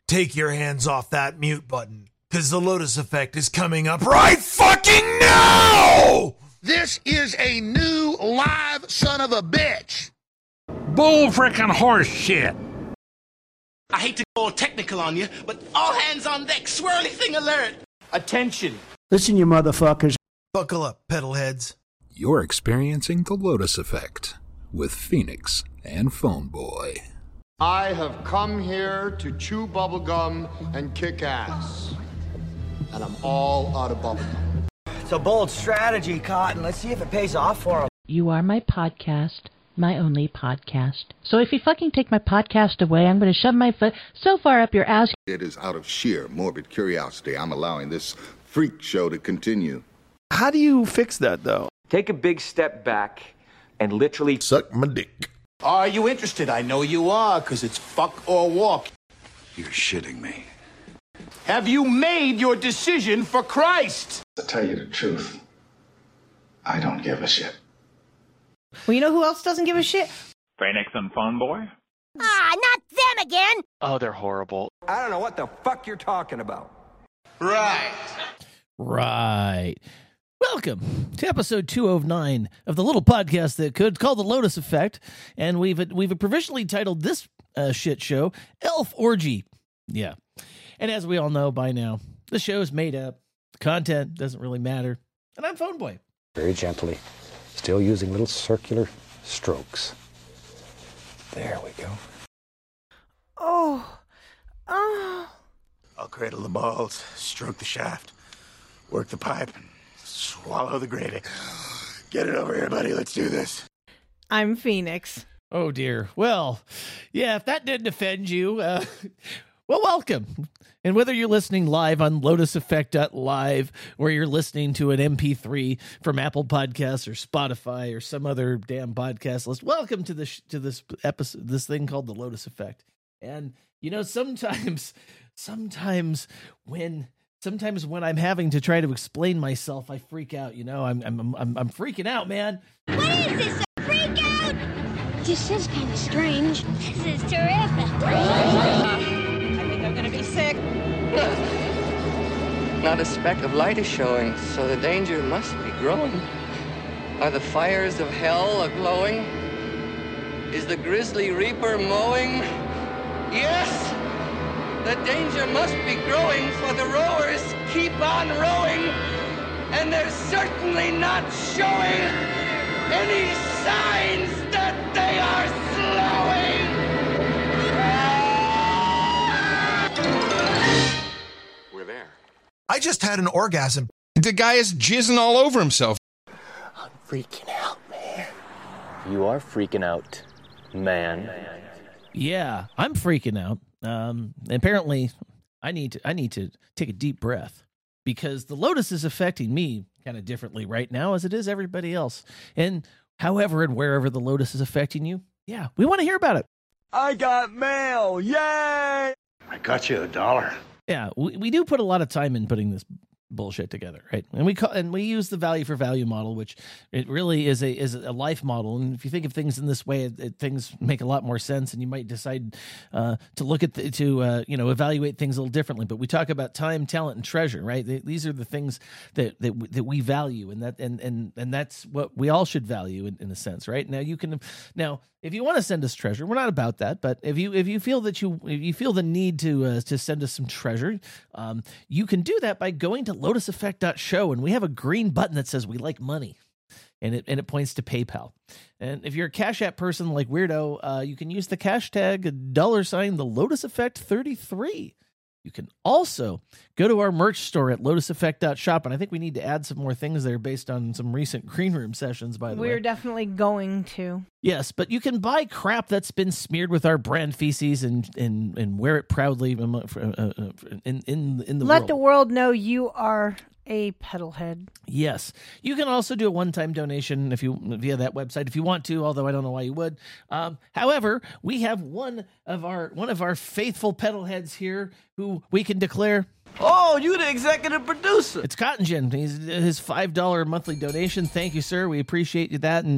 take your hands off that mute button, because the Lotus Effect is coming up right fucking now! This is a new live son of a bitch. Bull frickin' horse shit. I hate to go all technical on you, but all hands on deck, swirly thing alert. Attention. Listen, you motherfuckers. Buckle up, pedal heads. You're experiencing the Lotus Effect with Phoenix and Phone Boy. I have come here to chew bubblegum and kick ass. And I'm all out of bubblegum. It's a bold strategy, Cotton. Let's see if it pays off for him. You are my podcast, my only podcast. So if you fucking take my podcast away, I'm going to shove my foot so far up your ass. It is out of sheer morbid curiosity I'm allowing this freak show to continue. How do you fix that, though? Take a big step back and literally suck my dick. Are you interested? I know you are, because it's fuck or walk. You're shitting me. Have you made your decision for Christ? To tell you the truth, I don't give a shit. Well, you know who else doesn't give a shit? Phoenix and Phone Boy? Ah, not them again! Oh, they're horrible. I don't know what the fuck you're talking about. Right. Welcome to episode 209 of the little podcast that could call the Lotus Effect, and we've provisionally titled this shit show Elf Orgy. Yeah, and as we all know by now, the show is made up. The content doesn't really matter, and I'm Phone Boy. Very gently, still using little circular strokes. There we go. Oh. I'll cradle the balls, stroke the shaft, work the pipe, and swallow the gravy. Get it over here, buddy. Let's do this. I'm Phoenix. Oh, dear. Well, yeah, if that didn't offend you, well, welcome. And whether you're listening live on lotuseffect.live or you're listening to an MP3 from Apple Podcasts or Spotify or some other damn podcast list, welcome to this episode, this thing called the Lotus Effect. And, you know, sometimes when I'm having to try to explain myself, I freak out. You know, I'm freaking out, man. What is this? A freak out? This is kind of strange. This is terrific. I think I'm gonna be sick. Not a speck of light is showing, so the danger must be growing. Are the fires of hell a-glowing? Is the grisly reaper mowing? Yes! The danger must be growing, for the rowers keep on rowing, and they're certainly not showing any signs that they are slowing. We're there. I just had an orgasm. The guy is jizzing all over himself. I'm freaking out, man. You are freaking out, man. Yeah, I'm freaking out. Apparently I need to take a deep breath because the Lotus is affecting me kind of differently right now as it is everybody else. And however and wherever the Lotus is affecting you, yeah, we want to hear about it. I got mail. Yay! I got you $1. Yeah, we do put a lot of time in putting this bullshit together, right? And we use the value for value model, which it really is a life model. And if you think of things in this way, things make a lot more sense, and you might decide to look at evaluate things a little differently. But we talk about time, talent, and treasure, right? These are the things that we value, and that's what we all should value in a sense, right? Now if you want to send us treasure, we're not about that. But if you feel the need to send us some treasure, you can do that by going to lotuseffect.show, and we have a green button that says we like money, and it points to PayPal. And if you're a Cash App person like Weirdo, you can use the hashtag $, the Lotus Effect 33. You can also go to our merch store at lotuseffect.shop, and I think we need to add some more things there based on some recent green room sessions, by the way. We're definitely going to. Yes, but you can buy crap that's been smeared with our brand feces and wear it proudly in the world. Let the world know you are a pedalhead. Yes. You can also do a one-time donation via that website if you want to, although I don't know why you would. However, we have one of our faithful pedalheads here who we can declare. Oh, you the executive producer. It's Cotton Gin. His $5 monthly donation. Thank you, sir. We appreciate that. And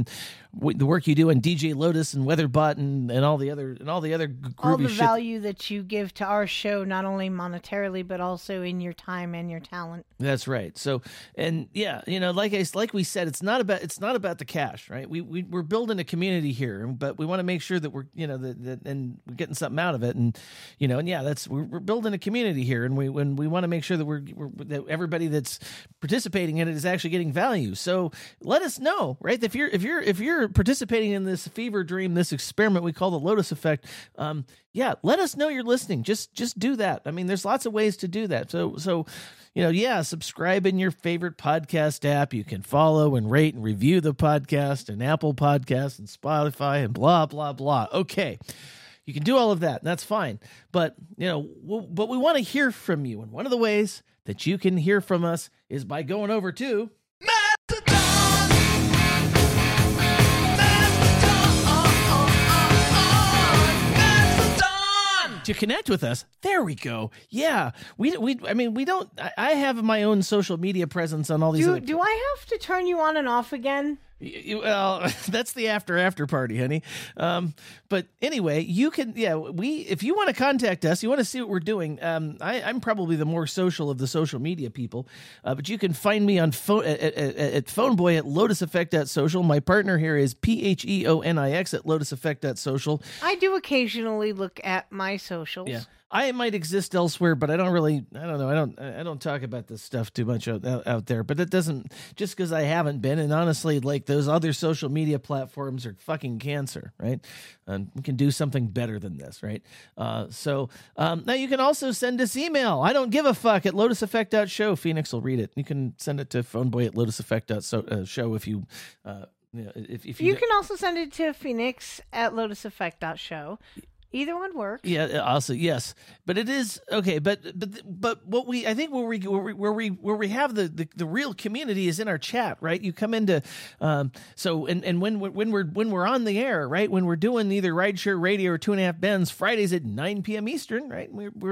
the work you do on DJ Lotus and Weatherbot and all the other groovy all the shit. value that you give to our show, not only monetarily but also in your time and your talent. That's right. So, and yeah, like we said, it's not about the cash, right? We're building a community here, but we want to make sure that we're that and we're getting something out of it, and we're building a community here, and we want to make sure that that everybody that's participating in it is actually getting value. So let us know, right? If you're participating in this fever dream, this experiment we call the Lotus Effect, let us know you're listening. Just do that. I mean, there's lots of ways to do that. So subscribe in your favorite podcast app. You can follow and rate and review the podcast and Apple Podcasts and Spotify and blah, blah, blah. Okay. You can do all of that. And that's fine. But, but we want to hear from you. And one of the ways that you can hear from us is by going over to to connect with us. There we go. Yeah. I have my own social media presence on all these. Do I have to turn you on and off again? Well, that's the after party, honey. But anyway, you can, if you want to contact us, you want to see what we're doing. I'm probably the more social of the social media people, but you can find me on at Phoneboy at lotuseffect.social. My partner here is PHEONIX at lotuseffect.social. I do occasionally look at my socials. Yeah. I might exist elsewhere, but I don't know. I don't talk about this stuff too much out there, but it doesn't, just because I haven't been. And honestly, like, those other social media platforms are fucking cancer, right? And we can do something better than this, right? So now you can also send us email. I don't give a fuck at lotuseffect.show. Phoenix will read it. You can send it to phoneboy at lotuseffect.show if you, if you can also send it to Phoenix at lotuseffect.show. Either one works. Yeah. Also, yes, but it is okay. But what we where we have the real community is in our chat, right? You come into when we're on the air, right? When we're doing either Rideshare Radio or 2.5 Bends Fridays at 9 p.m. Eastern, right?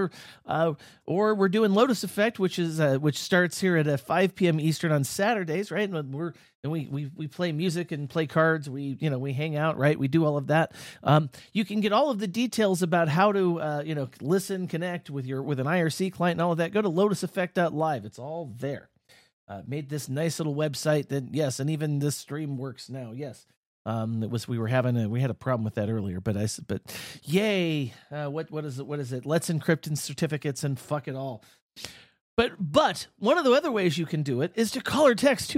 Or we're doing Lotus Effect, which starts here at 5 p.m. Eastern on Saturdays, right? And we play music and play cards. We hang out, right? We do all of that. You can get all of the details about how to listen, connect with an IRC client and all of that. Go to lotuseffect.live. It's all there. Made this nice little website that, yes, and even this stream works now. Yes. We had a problem with that earlier, but yay. What is it? Let's encrypt in certificates and fuck it all. But one of the other ways you can do it is to call or text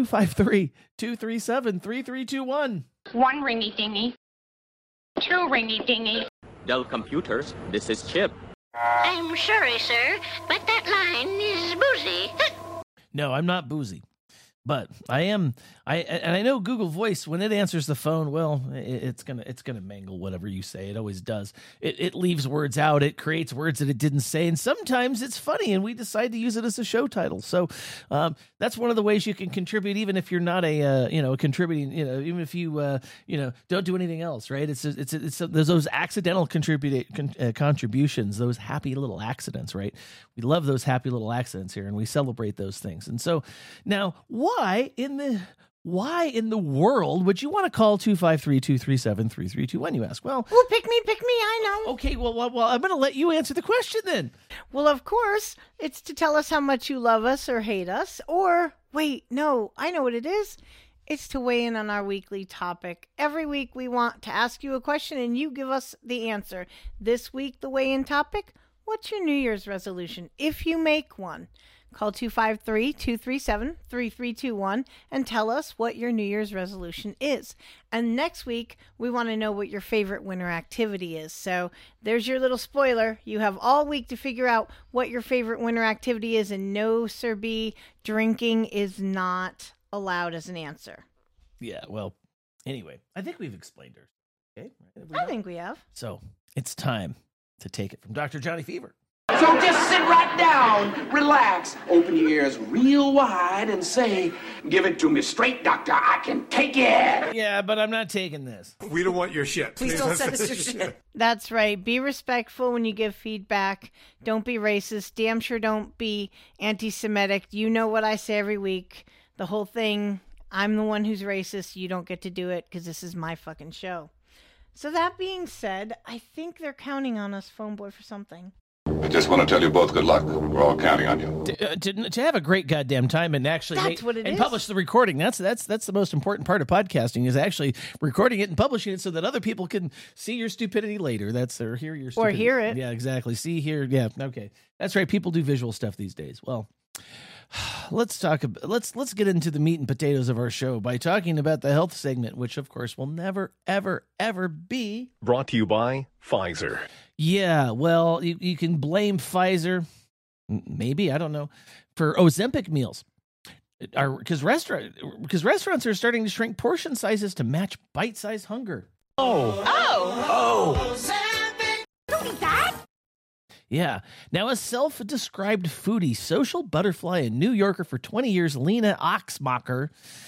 253-237-3321. One ringy dingy. Two ringy dingy. Dell Computers, this is Chip. I'm sorry, sir, but that line is boozy. No, I'm not boozy. But I am, and I know Google Voice, when it answers the phone, well, it's gonna mangle whatever you say. It always does. It leaves words out. It creates words that it didn't say, and sometimes it's funny, and we decide to use it as a show title. So that's one of the ways you can contribute, even if you're not a contributing, even if you don't do anything else, right? It's there's those accidental contributions, those happy little accidents, right? We love those happy little accidents here, and we celebrate those things. And so now, why in the world would you want to call 253-237-3321, you ask? Well, pick me, I know. Okay, well, I'm going to let you answer the question then. Well, of course, it's to tell us how much you love us or hate us, or, wait, no, I know what it is. It's to weigh in on our weekly topic. Every week we want to ask you a question and you give us the answer. This week, the weigh-in topic, what's your New Year's resolution, if you make one? Call 253-237-3321 and tell us what your New Year's resolution is. And next week, we want to know what your favorite winter activity is. So there's your little spoiler. You have all week to figure out what your favorite winter activity is. And no, Sir B, drinking is not allowed as an answer. Yeah, well, anyway, I think we've explained her. Okay, I think we have. So it's time to take it from Dr. Johnny Fever. So just sit right down, relax, open your ears real wide and say, give it to me straight, doctor, I can take it. Yeah, but I'm not taking this. We don't want your shit. Please don't send us your shit. That's right. Be respectful when you give feedback. Don't be racist. Damn sure don't be anti-Semitic. You know what I say every week. The whole thing I'm the one who's racist. You don't get to do it because this is my fucking show. So that being said, I think they're counting on us, Phone Boy, for something. I just want to tell you both good luck. We're all counting on you. To have a great goddamn time and actually publish the recording. That's the most important part of podcasting, is actually recording it and publishing it so that other people can see your stupidity later. Or hear your stupidity. Or hear it. Yeah, exactly. See, hear. Yeah, okay. That's right. People do visual stuff these days. Well, let's get into the meat and potatoes of our show by talking about the health segment, which of course will never, ever, ever be brought to you by Pfizer. Yeah, well, you can blame Pfizer, maybe, I don't know, for Ozempic meals. Because restaurants are starting to shrink portion sizes to match bite-sized hunger. Don't eat that. Yeah. Now, a self-described foodie, social butterfly, and New Yorker for 20 years, Lena Axmacher,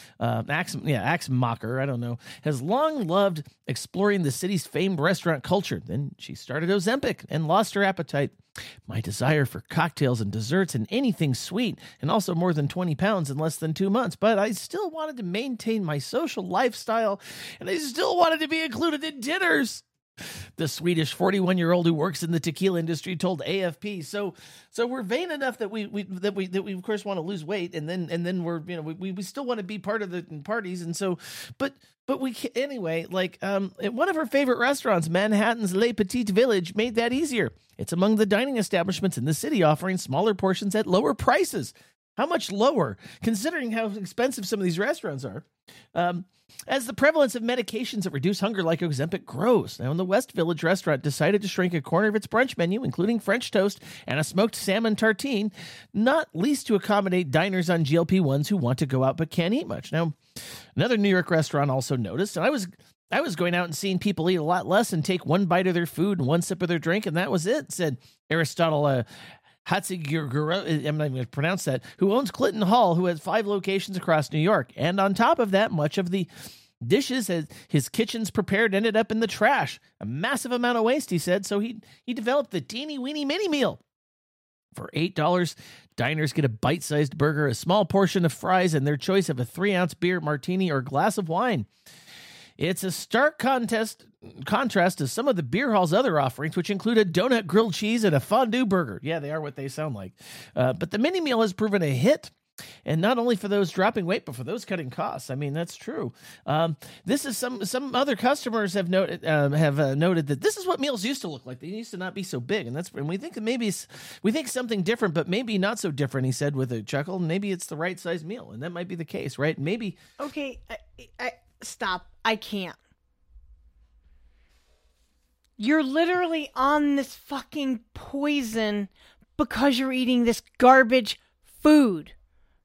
I don't know, has long loved exploring the city's famed restaurant culture. Then she started Ozempic and lost her appetite. My desire for cocktails and desserts and anything sweet, and also more than 20 pounds in less than 2 months. But I still wanted to maintain my social lifestyle, and I still wanted to be included in dinners. The Swedish 41-year-old who works in the tequila industry told AFP. So we're vain enough that we of course want to lose weight, and then we're, you know, we still want to be part of the parties, and so but we can't, anyway. Like at one of her favorite restaurants, Manhattan's Le Petit Village, made that easier. It's among the dining establishments in the city offering smaller portions at lower prices. How much lower, considering how expensive some of these restaurants are? As the prevalence of medications that reduce hunger like Ozempic grows. Now, in the West Village restaurant decided to shrink a corner of its brunch menu, including French toast and a smoked salmon tartine, not least to accommodate diners on GLP-1s who want to go out but can't eat much. Now, another New York restaurant also noticed, and I was going out and seeing people eat a lot less and take one bite of their food and one sip of their drink, and that was it, said Aristotle Hatzigurgura, I'm not even going to pronounce that, who owns Clinton Hall, who has 5 locations across New York. And on top of that, much of the dishes his kitchen's prepared ended up in the trash. A massive amount of waste, he said, so he developed the Teeny Weeny Mini Meal. For $8, diners get a bite-sized burger, a small portion of fries, and their choice of a 3-ounce beer, martini, or glass of wine. It's a stark contrast to some of the beer hall's other offerings, which include a donut, grilled cheese, and a fondue burger. Yeah, they are what they sound like. But the mini meal has proven a hit, and not only for those dropping weight, but for those cutting costs. I mean, that's true. This is some other customers have noted that this is what meals used to look like. They used to not be so big, and we think something different, but maybe not so different. He said with a chuckle. Maybe it's the right size meal, and that might be the case, right? Maybe. Okay, stop. I can't. You're literally on this fucking poison because you're eating this garbage food.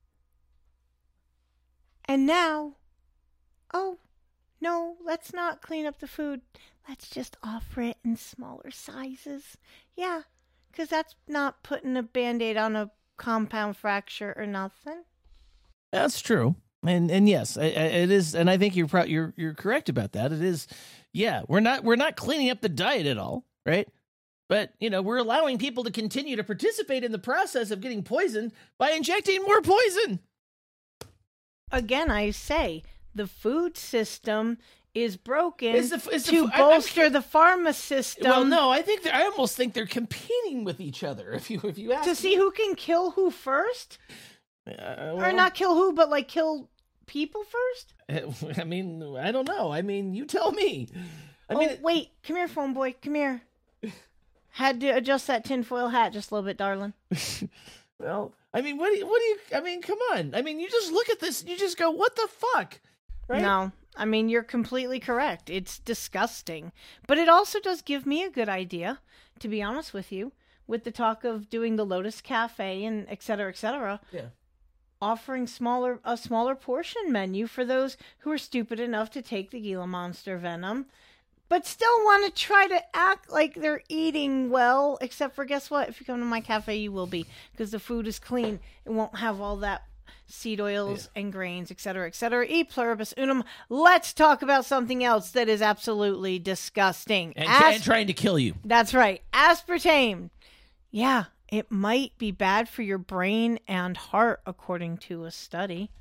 And now, oh, no, let's not clean up the food. Let's just offer it in smaller sizes. Yeah, because that's not putting a Band-Aid on a compound fracture or nothing. That's true. And yes, it is, and I think you're correct about that. It is, yeah. We're not cleaning up the diet at all, right? But we're allowing people to continue to participate in the process of getting poisoned by injecting more poison. Again, I say the food system is broken to bolster the pharma system. Well, no, I almost think they're competing with each other. If you ask to see who can kill who first. Or not kill who, but like kill people first? I mean, I don't know. I mean, you tell me. Wait. Come here, phone boy. Come here. Had to adjust that tinfoil hat just a little bit, darling. Well, I mean, what do you, I mean, come on. I mean, you just look at this and you just go, what the fuck? Right? No, I mean, you're completely correct. It's disgusting. But it also does give me a good idea, to be honest with you, with the talk of doing the Lotus Cafe and et cetera, et cetera. Yeah. Offering a smaller portion menu for those who are stupid enough to take the Gila Monster venom, but still want to try to act like they're eating well, except for, guess what? If you come to my cafe, you will be, because the food is clean. It won't have all that seed oils and grains, et cetera, et cetera. E pluribus unum. Let's talk about something else that is absolutely disgusting. And trying to kill you. That's right. Aspartame. Yeah. It might be bad for your brain and heart, according to a study.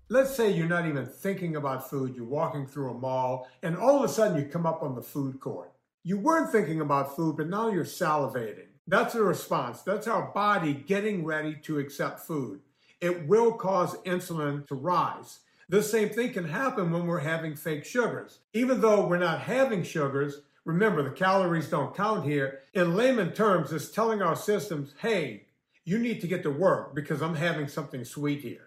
Let's say you're not even thinking about food. You're walking through a mall, and all of a sudden you come up on the food court. You weren't thinking about food, but now you're salivating. That's a response. That's our body getting ready to accept food. It will cause insulin to rise. The same thing can happen when we're having fake sugars. Even though we're not having sugars, remember the calories don't count here. In layman terms, it's telling our systems, hey, you need to get to work because I'm having something sweet here.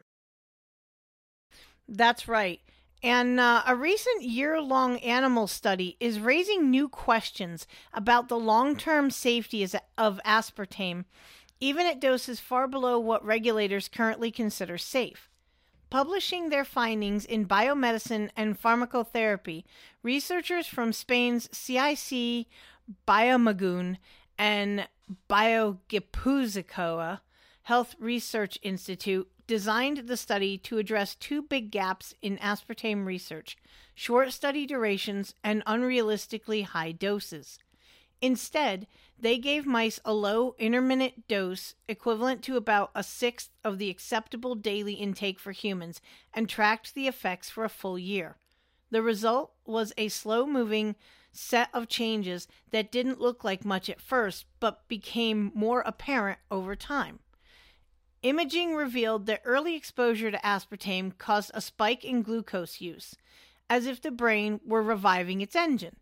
That's right. And a recent year-long animal study is raising new questions about the long-term safety of aspartame, even at doses far below what regulators currently consider safe. Publishing their findings in Biomedicine and Pharmacotherapy, researchers from Spain's CIC Biomagun and Bioguipuzcoa Health Research Institute designed the study to address two big gaps in aspartame research: short study durations and unrealistically high doses. Instead, they gave mice a low intermittent dose equivalent to about a sixth of the acceptable daily intake for humans and tracked the effects for a full year. The result was a slow-moving set of changes that didn't look like much at first, but became more apparent over time. Imaging revealed that early exposure to aspartame caused a spike in glucose use, as if the brain were reviving its engine.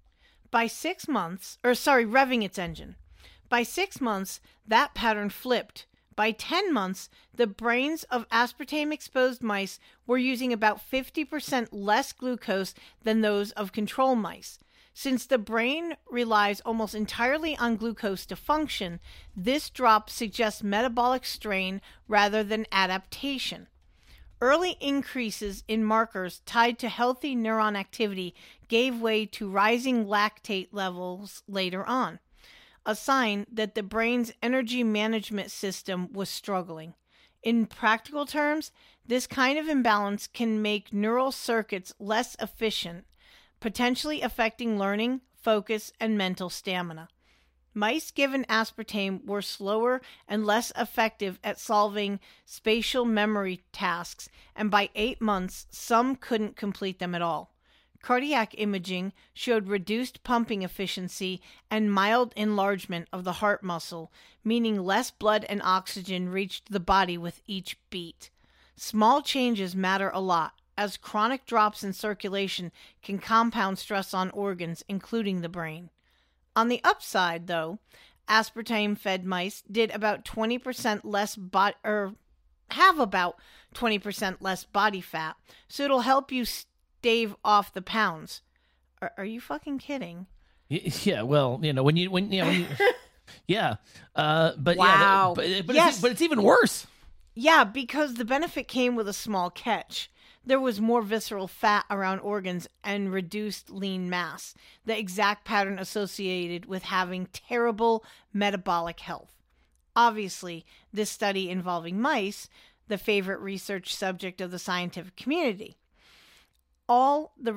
Revving its engine. By 6 months, that pattern flipped. By 10 months, the brains of aspartame-exposed mice were using about 50% less glucose than those of control mice. Since the brain relies almost entirely on glucose to function, this drop suggests metabolic strain rather than adaptation. Early increases in markers tied to healthy neuron activity gave way to rising lactate levels later on, a sign that the brain's energy management system was struggling. In practical terms, this kind of imbalance can make neural circuits less efficient, potentially affecting learning, focus, and mental stamina. Mice given aspartame were slower and less effective at solving spatial memory tasks, and by 8 months, some couldn't complete them at all. Cardiac imaging showed reduced pumping efficiency and mild enlargement of the heart muscle, meaning less blood and oxygen reached the body with each beat. Small changes matter a lot, as chronic drops in circulation can compound stress on organs, including the brain. On the upside, though, aspartame-fed mice did about 20% less have about 20% less body fat, so it'll help you stave off the pounds. Are you fucking kidding? Yeah, well, when you yeah, but wow. Yeah, but it's even worse. Yeah, because the benefit came with a small catch. There was more visceral fat around organs and reduced lean mass, the exact pattern associated with having terrible metabolic health. Obviously, this study involving mice, the favorite research subject of the scientific community. All the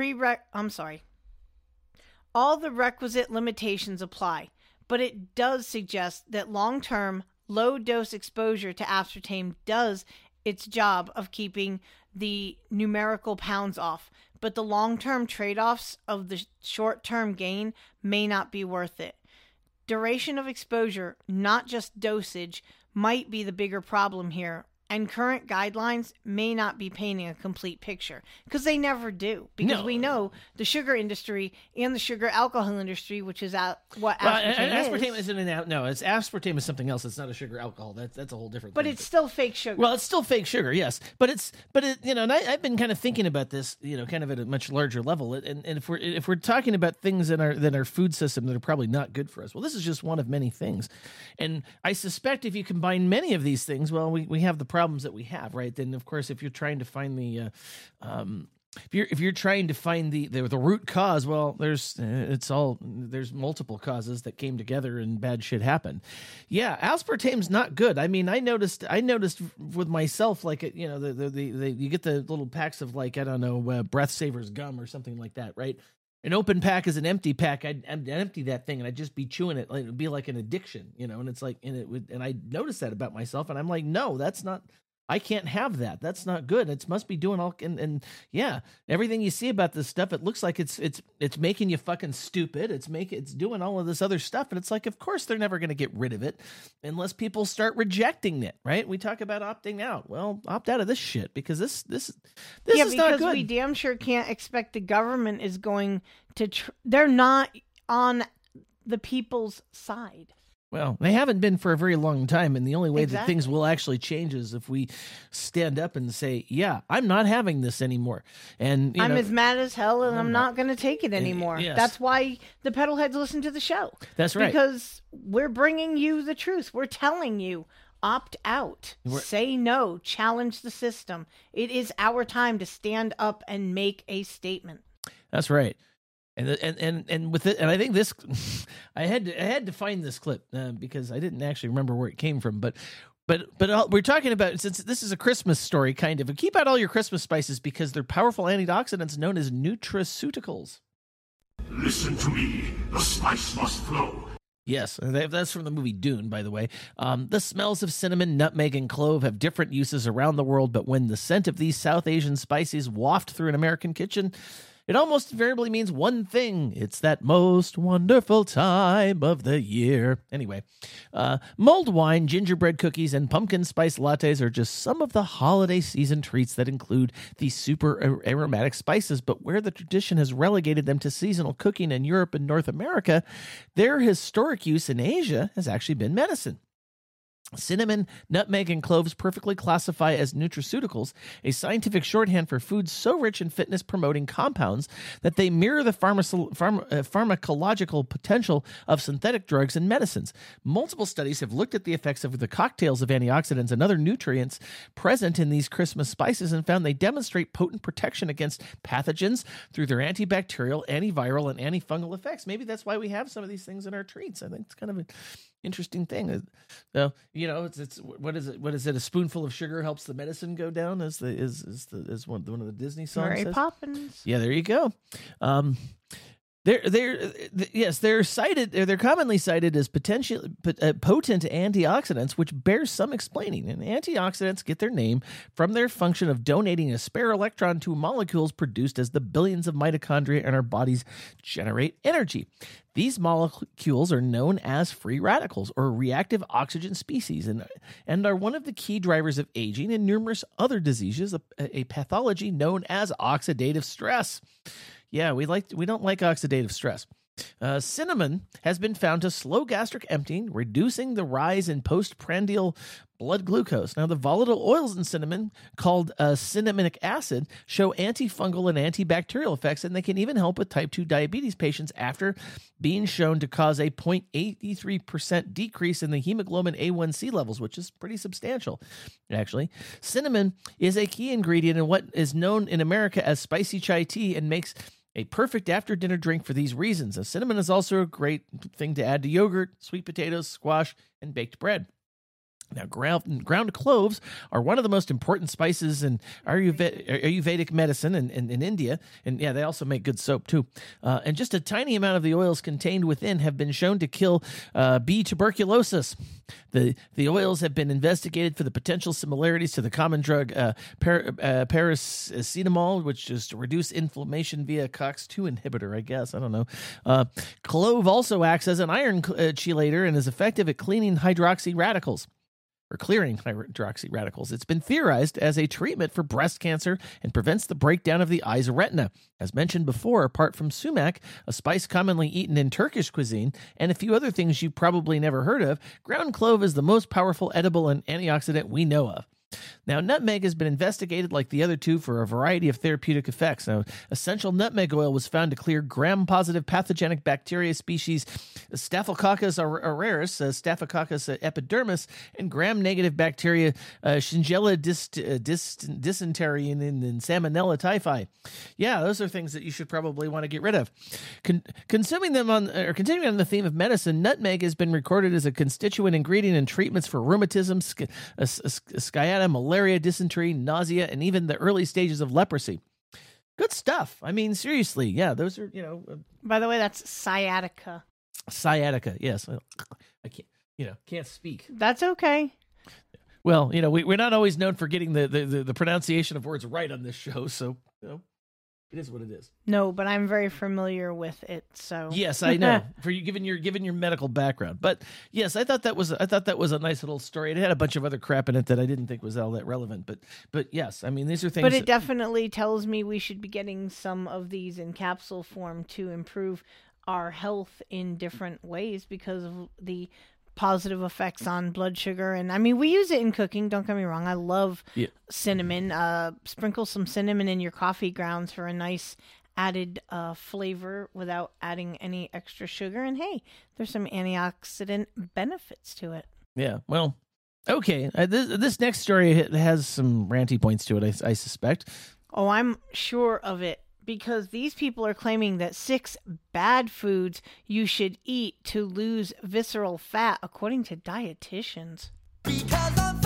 requisite limitations apply, but it does suggest that long-term, low-dose exposure to aspartame does its job of keeping the numerical pounds off, but the long-term trade-offs of the short-term gain may not be worth it. Duration of exposure, not just dosage, might be the bigger problem here, and current guidelines may not be painting a complete picture, because they never do. Because we know the sugar industry and the sugar alcohol industry, which is what aspartame is. Aspartame is something else. It's not a sugar alcohol. That's a whole different thing. But it's still fake sugar. Well, it's still fake sugar, yes. But and I've been kind of thinking about this, kind of at a much larger level. And if we're talking about things in our food system that are probably not good for us, well, this is just one of many things. And I suspect if you combine many of these things, well, we have the problems that we have, right? Then of course, if you're trying to find the if you're trying to find the root cause, well, there's multiple causes that came together and bad shit happened. Yeah, aspartame's not good. I mean, I noticed with myself, like you get the little packs of Breath Savers gum or something like that, right? An open pack is an empty pack. I'd empty that thing and I'd just be chewing it. Like, it'd be like an addiction, and it's like, and I noticed that about myself, and I'm like, no, that's not I can't have that. That's not good. It must be doing all and yeah, everything you see about this stuff, it looks like it's making you fucking stupid. It's doing all of this other stuff, and it's like, of course they're never going to get rid of it unless people start rejecting it, right? We talk about opting out. Well, opt out of this shit because this is not good. We damn sure can't expect the government is going to. They're not on the people's side. Well, they haven't been for a very long time, and the only way that Exactly. things will actually change is if we stand up and say, yeah, I'm not having this anymore. And I'm as mad as hell, and I'm not going to take it anymore. yes. That's why the pedalheads listen to the show. That's right. Because we're bringing you the truth. We're telling you, opt out, say no, challenge the system. It is our time to stand up and make a statement. That's right. And with it, and I think this, I had to find this clip because I didn't actually remember where it came from. But we're talking about, since this is a Christmas story, kind of, keep out all your Christmas spices because they're powerful antioxidants known as nutraceuticals. Listen to me. The spice must flow. Yes, that's from the movie Dune, by the way. The smells of cinnamon, nutmeg, and clove have different uses around the world, but when the scent of these South Asian spices waft through an American kitchen, it almost invariably means one thing. It's that most wonderful time of the year. Anyway, mulled wine, gingerbread cookies, and pumpkin spice lattes are just some of the holiday season treats that include these super aromatic spices. But where the tradition has relegated them to seasonal cooking in Europe and North America, their historic use in Asia has actually been medicine. Cinnamon, nutmeg, and cloves perfectly classify as nutraceuticals, a scientific shorthand for foods so rich in fitness-promoting compounds that they mirror the pharmacological potential of synthetic drugs and medicines. Multiple studies have looked at the effects of the cocktails of antioxidants and other nutrients present in these Christmas spices and found they demonstrate potent protection against pathogens through their antibacterial, antiviral, and antifungal effects. Maybe that's why we have some of these things in our treats. I think it's kind of an interesting thing. So, it's what is it? What is it? A spoonful of sugar helps the medicine go down, as one of the Disney songs Mary says. Poppins. Yeah, there you go. They're cited. They're commonly cited as potentially potent antioxidants, which bears some explaining. And antioxidants get their name from their function of donating a spare electron to molecules produced as the billions of mitochondria in our bodies generate energy. These molecules are known as free radicals or reactive oxygen species and are one of the key drivers of aging and numerous other diseases, a pathology known as oxidative stress. Yeah, we don't like oxidative stress. Cinnamon has been found to slow gastric emptying, reducing the rise in postprandial blood glucose. Now, the volatile oils in cinnamon, called cinnamonic acid, show antifungal and antibacterial effects, and they can even help with type 2 diabetes patients after being shown to cause a 0.83% decrease in the hemoglobin A1C levels, which is pretty substantial, actually. Cinnamon is a key ingredient in what is known in America as spicy chai tea and makes a perfect after-dinner drink for these reasons. Now, cinnamon is also a great thing to add to yogurt, sweet potatoes, squash, and baked bread. Now, ground cloves are one of the most important spices in Ayurvedic medicine in India. And yeah, they also make good soap too. And just a tiny amount of the oils contained within have been shown to kill bee tuberculosis. The oils have been investigated for the potential similarities to the common drug paracetamol, which is to reduce inflammation via COX-2 inhibitor, I guess. I don't know. Clove also acts as an iron chelator and is effective at clearing hydroxy radicals. Or clearing hydroxy radicals. It's been theorized as a treatment for breast cancer and prevents the breakdown of the eye's retina. As mentioned before, apart from sumac, a spice commonly eaten in Turkish cuisine, and a few other things you've probably never heard of, ground clove is the most powerful edible and antioxidant we know of. Now, nutmeg has been investigated like the other two for a variety of therapeutic effects. Now, essential nutmeg oil was found to clear gram-positive pathogenic bacteria species Staphylococcus aureus, Staphylococcus epidermis, and gram-negative bacteria Shigella dysentery and Salmonella typhi. Yeah, those are things that you should probably want to get rid of. Continuing on the theme of medicine, nutmeg has been recorded as a constituent ingredient in treatments for rheumatism, sciatica, malaria, dysentery, nausea, and even the early stages of leprosy. Good stuff. I mean, seriously. Yeah, those are, By the way, that's sciatica. Sciatica, yes. I can't speak. That's okay. Well, we're not always known for getting the pronunciation of words right on this show, so it is what it is. No, but I'm very familiar with it. So yes, I know. For you, given your medical background, but yes, I thought that was a nice little story. It had a bunch of other crap in it that I didn't think was all that relevant. But yes, I mean these are things. But it definitely tells me we should be getting some of these in capsule form to improve our health in different ways because of the positive effects on blood sugar. And I mean, we use it in cooking, don't get me wrong. I love cinnamon. Sprinkle some cinnamon in your coffee grounds for a nice added flavor without adding any extra sugar. And hey, there's some antioxidant benefits to it. Yeah, well, okay. This next story has some ranty points to it, I suspect. Oh, I'm sure of it. Because these people are claiming that 6 bad foods you should eat to lose visceral fat, according to dietitians. Because I'm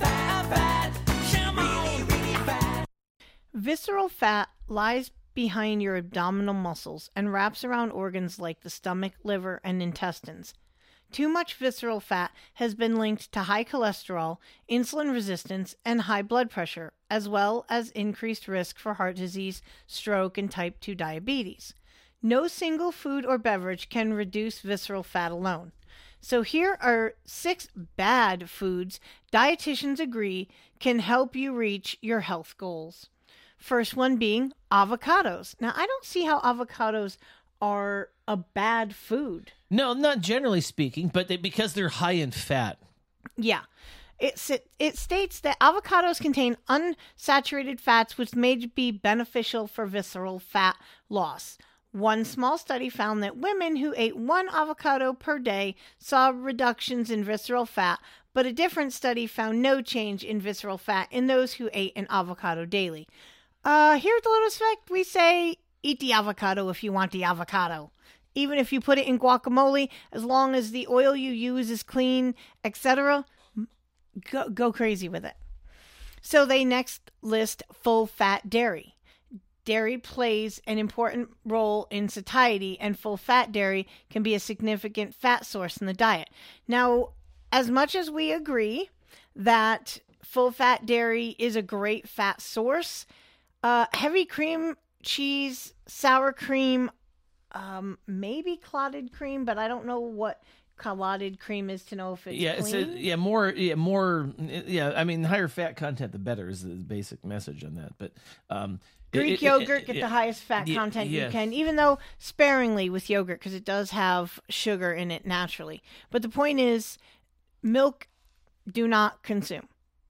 fat, really fat. Visceral fat lies behind your abdominal muscles and wraps around organs like the stomach, liver, and intestines. Too much visceral fat has been linked to high cholesterol, insulin resistance, and high blood pressure, as well as increased risk for heart disease, stroke, and type 2 diabetes. No single food or beverage can reduce visceral fat alone. So here are 6 bad foods dietitians agree can help you reach your health goals. First one being avocados. Now, I don't see how avocados are a bad food. No, not generally speaking, but because they're high in fat. Yeah. It states that avocados contain unsaturated fats which may be beneficial for visceral fat loss. One small study found that women who ate 1 avocado per day saw reductions in visceral fat, but a different study found no change in visceral fat in those who ate an avocado daily. Here at the Lotus Effect, we say eat the avocado if you want the avocado. Even if you put it in guacamole, as long as the oil you use is clean, etc., go crazy with it. So they next list full-fat dairy. Dairy plays an important role in satiety, and full-fat dairy can be a significant fat source in the diet. Now, as much as we agree that full-fat dairy is a great fat source, heavy cream, cheese, sour cream, maybe clotted cream, but I don't know what clotted cream is to know if it's clean. More. I mean, the higher fat content, the better is the basic message on that. But Greek yogurt, get the highest fat content you can, even though sparingly with yogurt because it does have sugar in it naturally. But the point is, milk, do not consume.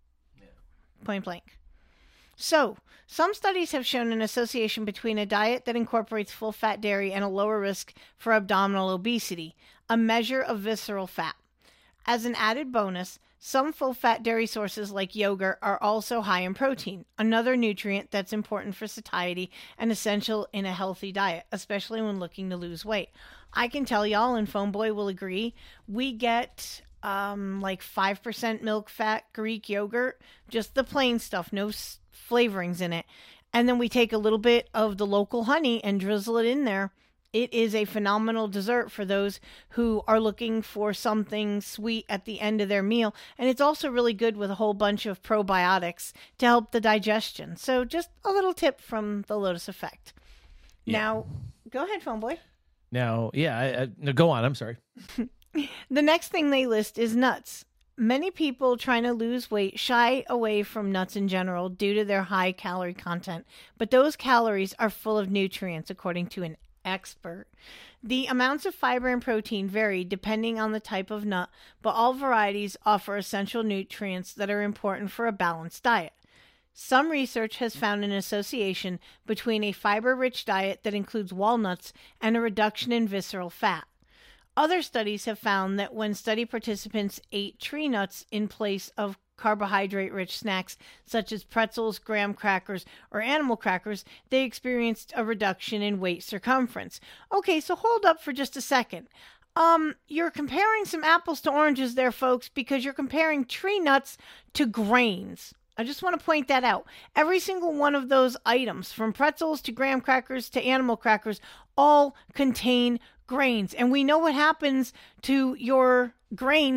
Point blank. So, some studies have shown an association between a diet that incorporates full-fat dairy and a lower risk for abdominal obesity, a measure of visceral fat. As an added bonus, some full-fat dairy sources like yogurt are also high in protein, another nutrient that's important for satiety and essential in a healthy diet, especially when looking to lose weight. I can tell y'all, and Phone Boy will agree, we get like 5% milk fat Greek yogurt, just the plain stuff, no flavorings in it. And then we take a little bit of the local honey and drizzle it in there. It is a phenomenal dessert for those who are looking for something sweet at the end of their meal. And it's also really good with a whole bunch of probiotics to help the digestion. So just a little tip from the Lotus Effect. Yeah. Now, go ahead, Phone Boy. Now, no, go on. I'm sorry. The next thing they list is nuts. Many people trying to lose weight shy away from nuts in general due to their high calorie content, but those calories are full of nutrients, according to an expert. The amounts of fiber and protein vary depending on the type of nut, but all varieties offer essential nutrients that are important for a balanced diet. Some research has found an association between a fiber-rich diet that includes walnuts and a reduction in visceral fat. Other studies have found that when study participants ate tree nuts in place of carbohydrate-rich snacks such as pretzels, graham crackers, or animal crackers, they experienced a reduction in waist circumference. Okay, so hold up for just a second. You're comparing some apples to oranges there, folks, because you're comparing tree nuts to grains. I just want to point that out. Every single one of those items, from pretzels to graham crackers to animal crackers, all contain grains. And we know what happens to your grains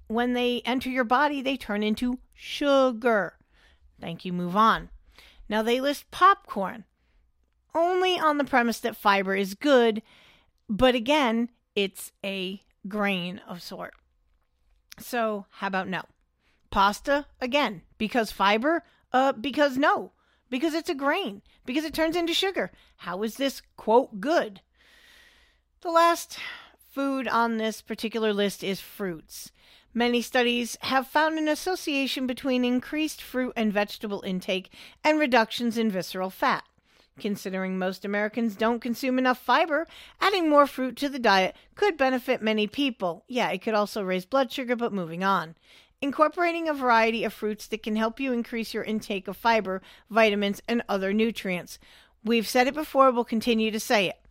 when they enter your body, they turn into sugar. Thank you, move on. Now they list popcorn only on the premise that fiber is good, but again, it's a grain of sort. So how about no? Pasta, again, because fiber, because no. Because it's a grain, because it turns into sugar. How is this, quote, good? The last food on this particular list is fruits. Many studies have found an association between increased fruit and vegetable intake and reductions in visceral fat. Considering most Americans don't consume enough fiber, adding more fruit to the diet could benefit many people. Yeah, it could also raise blood sugar, but moving on. Incorporating a variety of fruits that can help you increase your intake of fiber, vitamins, and other nutrients. We've said it before, we'll continue to say it.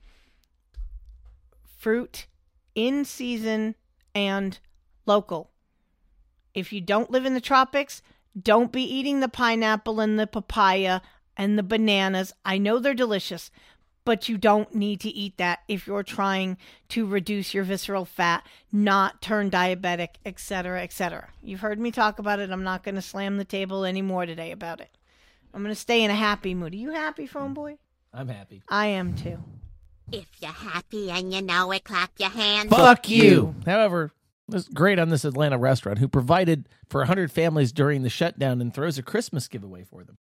Fruit in season and local. If you don't live in the tropics, don't be eating the pineapple and the papaya and the bananas. I know they're delicious, but you don't need to eat that if you're trying to reduce your visceral fat, not turn diabetic, etc., etc. You've heard me talk about it. I'm not going to slam the table anymore today about it. I'm going to stay in a happy mood. Are you happy, phone boy? I'm happy. I am too. If you're happy and you know it, clap your hands. Fuck you. However, it's great on this Atlanta restaurant who provided for 100 families during the shutdown and throws a Christmas giveaway for them.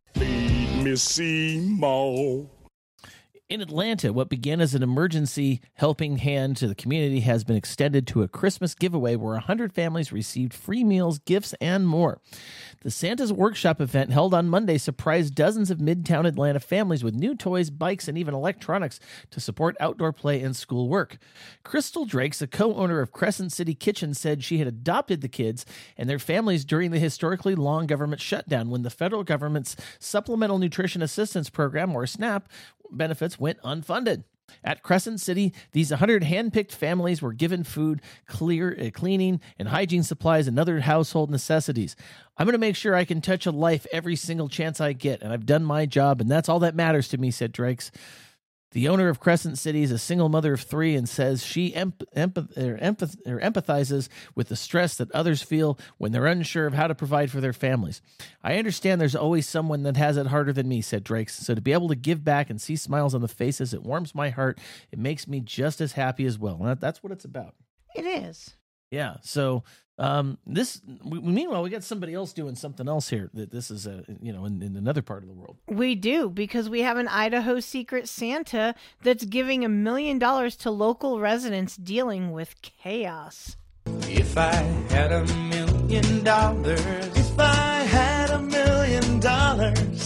Missy Mo. In Atlanta, what began as an emergency helping hand to the community has been extended to a Christmas giveaway where 100 families received free meals, gifts, and more. The Santa's Workshop event held on Monday surprised dozens of Midtown Atlanta families with new toys, bikes, and even electronics to support outdoor play and school work. Crystal Drakes, a co-owner of Crescent City Kitchen, said she had adopted the kids and their families during the historically long government shutdown when the federal government's Supplemental Nutrition Assistance Program, or SNAP, benefits went unfunded. At Crescent City, these 100 hand-picked families were given food, cleaning, and hygiene supplies and other household necessities. I'm going to make sure I can touch a life every single chance I get, and I've done my job, and that's all that matters to me, said Drakes. The owner of Crescent City is a single mother of 3 and says she empathizes with the stress that others feel when they're unsure of how to provide for their families. I understand there's always someone that has it harder than me, said Drakes. So to be able to give back and see smiles on the faces, it warms my heart. It makes me just as happy as well. And that's what it's about. It is. Yeah. So meanwhile, we got somebody else doing something else here. That this is in another part of the world. We do, because we have an Idaho Secret Santa that's giving $1 million to local residents dealing with chaos. If I had $1 million, if I had $1 million.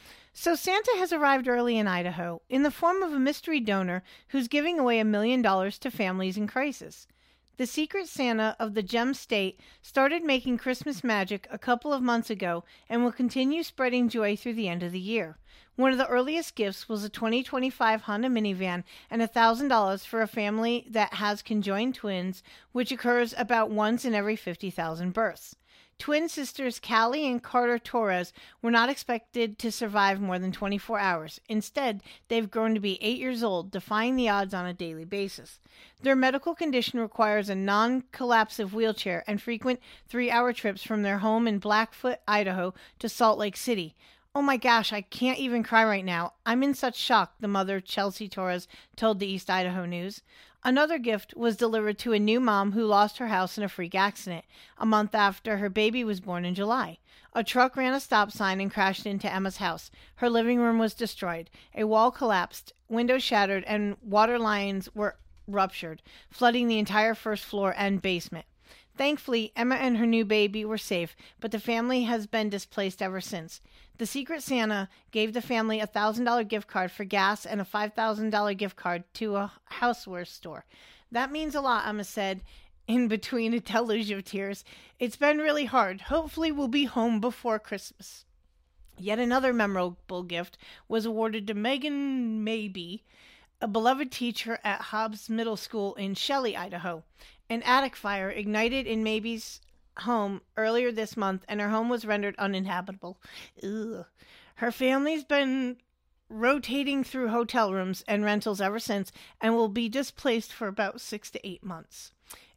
So Santa has arrived early in Idaho in the form of a mystery donor who's giving away $1 million to families in crisis. The Secret Santa of the Gem State started making Christmas magic a couple of months ago and will continue spreading joy through the end of the year. One of the earliest gifts was a 2025 Honda minivan and $1,000 for a family that has conjoined twins, which occurs about once in every 50,000 births. Twin sisters Callie and Carter Torres were not expected to survive more than 24 hours. Instead, they've grown to be 8 years old, defying the odds on a daily basis. Their medical condition requires a non-collapsive wheelchair and frequent 3-hour trips from their home in Blackfoot, Idaho, to Salt Lake City. Oh my gosh, I can't even cry right now. I'm in such shock, the mother, Chelsea Torres, told the East Idaho News. Another gift was delivered to a new mom who lost her house in a freak accident a month after her baby was born in July. A truck ran a stop sign and crashed into Emma's house. Her living room was destroyed. A wall collapsed, windows shattered, and water lines were ruptured, flooding the entire first floor and basement. Thankfully, Emma and her new baby were safe, but the family has been displaced ever since. The Secret Santa gave the family a $1,000 gift card for gas and a $5,000 gift card to a houseware store. That means a lot, Emma said, in between a deluge of tears. It's been really hard. Hopefully we'll be home before Christmas. Yet another memorable gift was awarded to Megan Maybe, a beloved teacher at Hobbs Middle School in Shelley, Idaho. An attic fire ignited in Maybe's home earlier this month, and her home was rendered uninhabitable. Ugh. Her family's been rotating through hotel rooms and rentals ever since and will be displaced for about 6 to 8 months.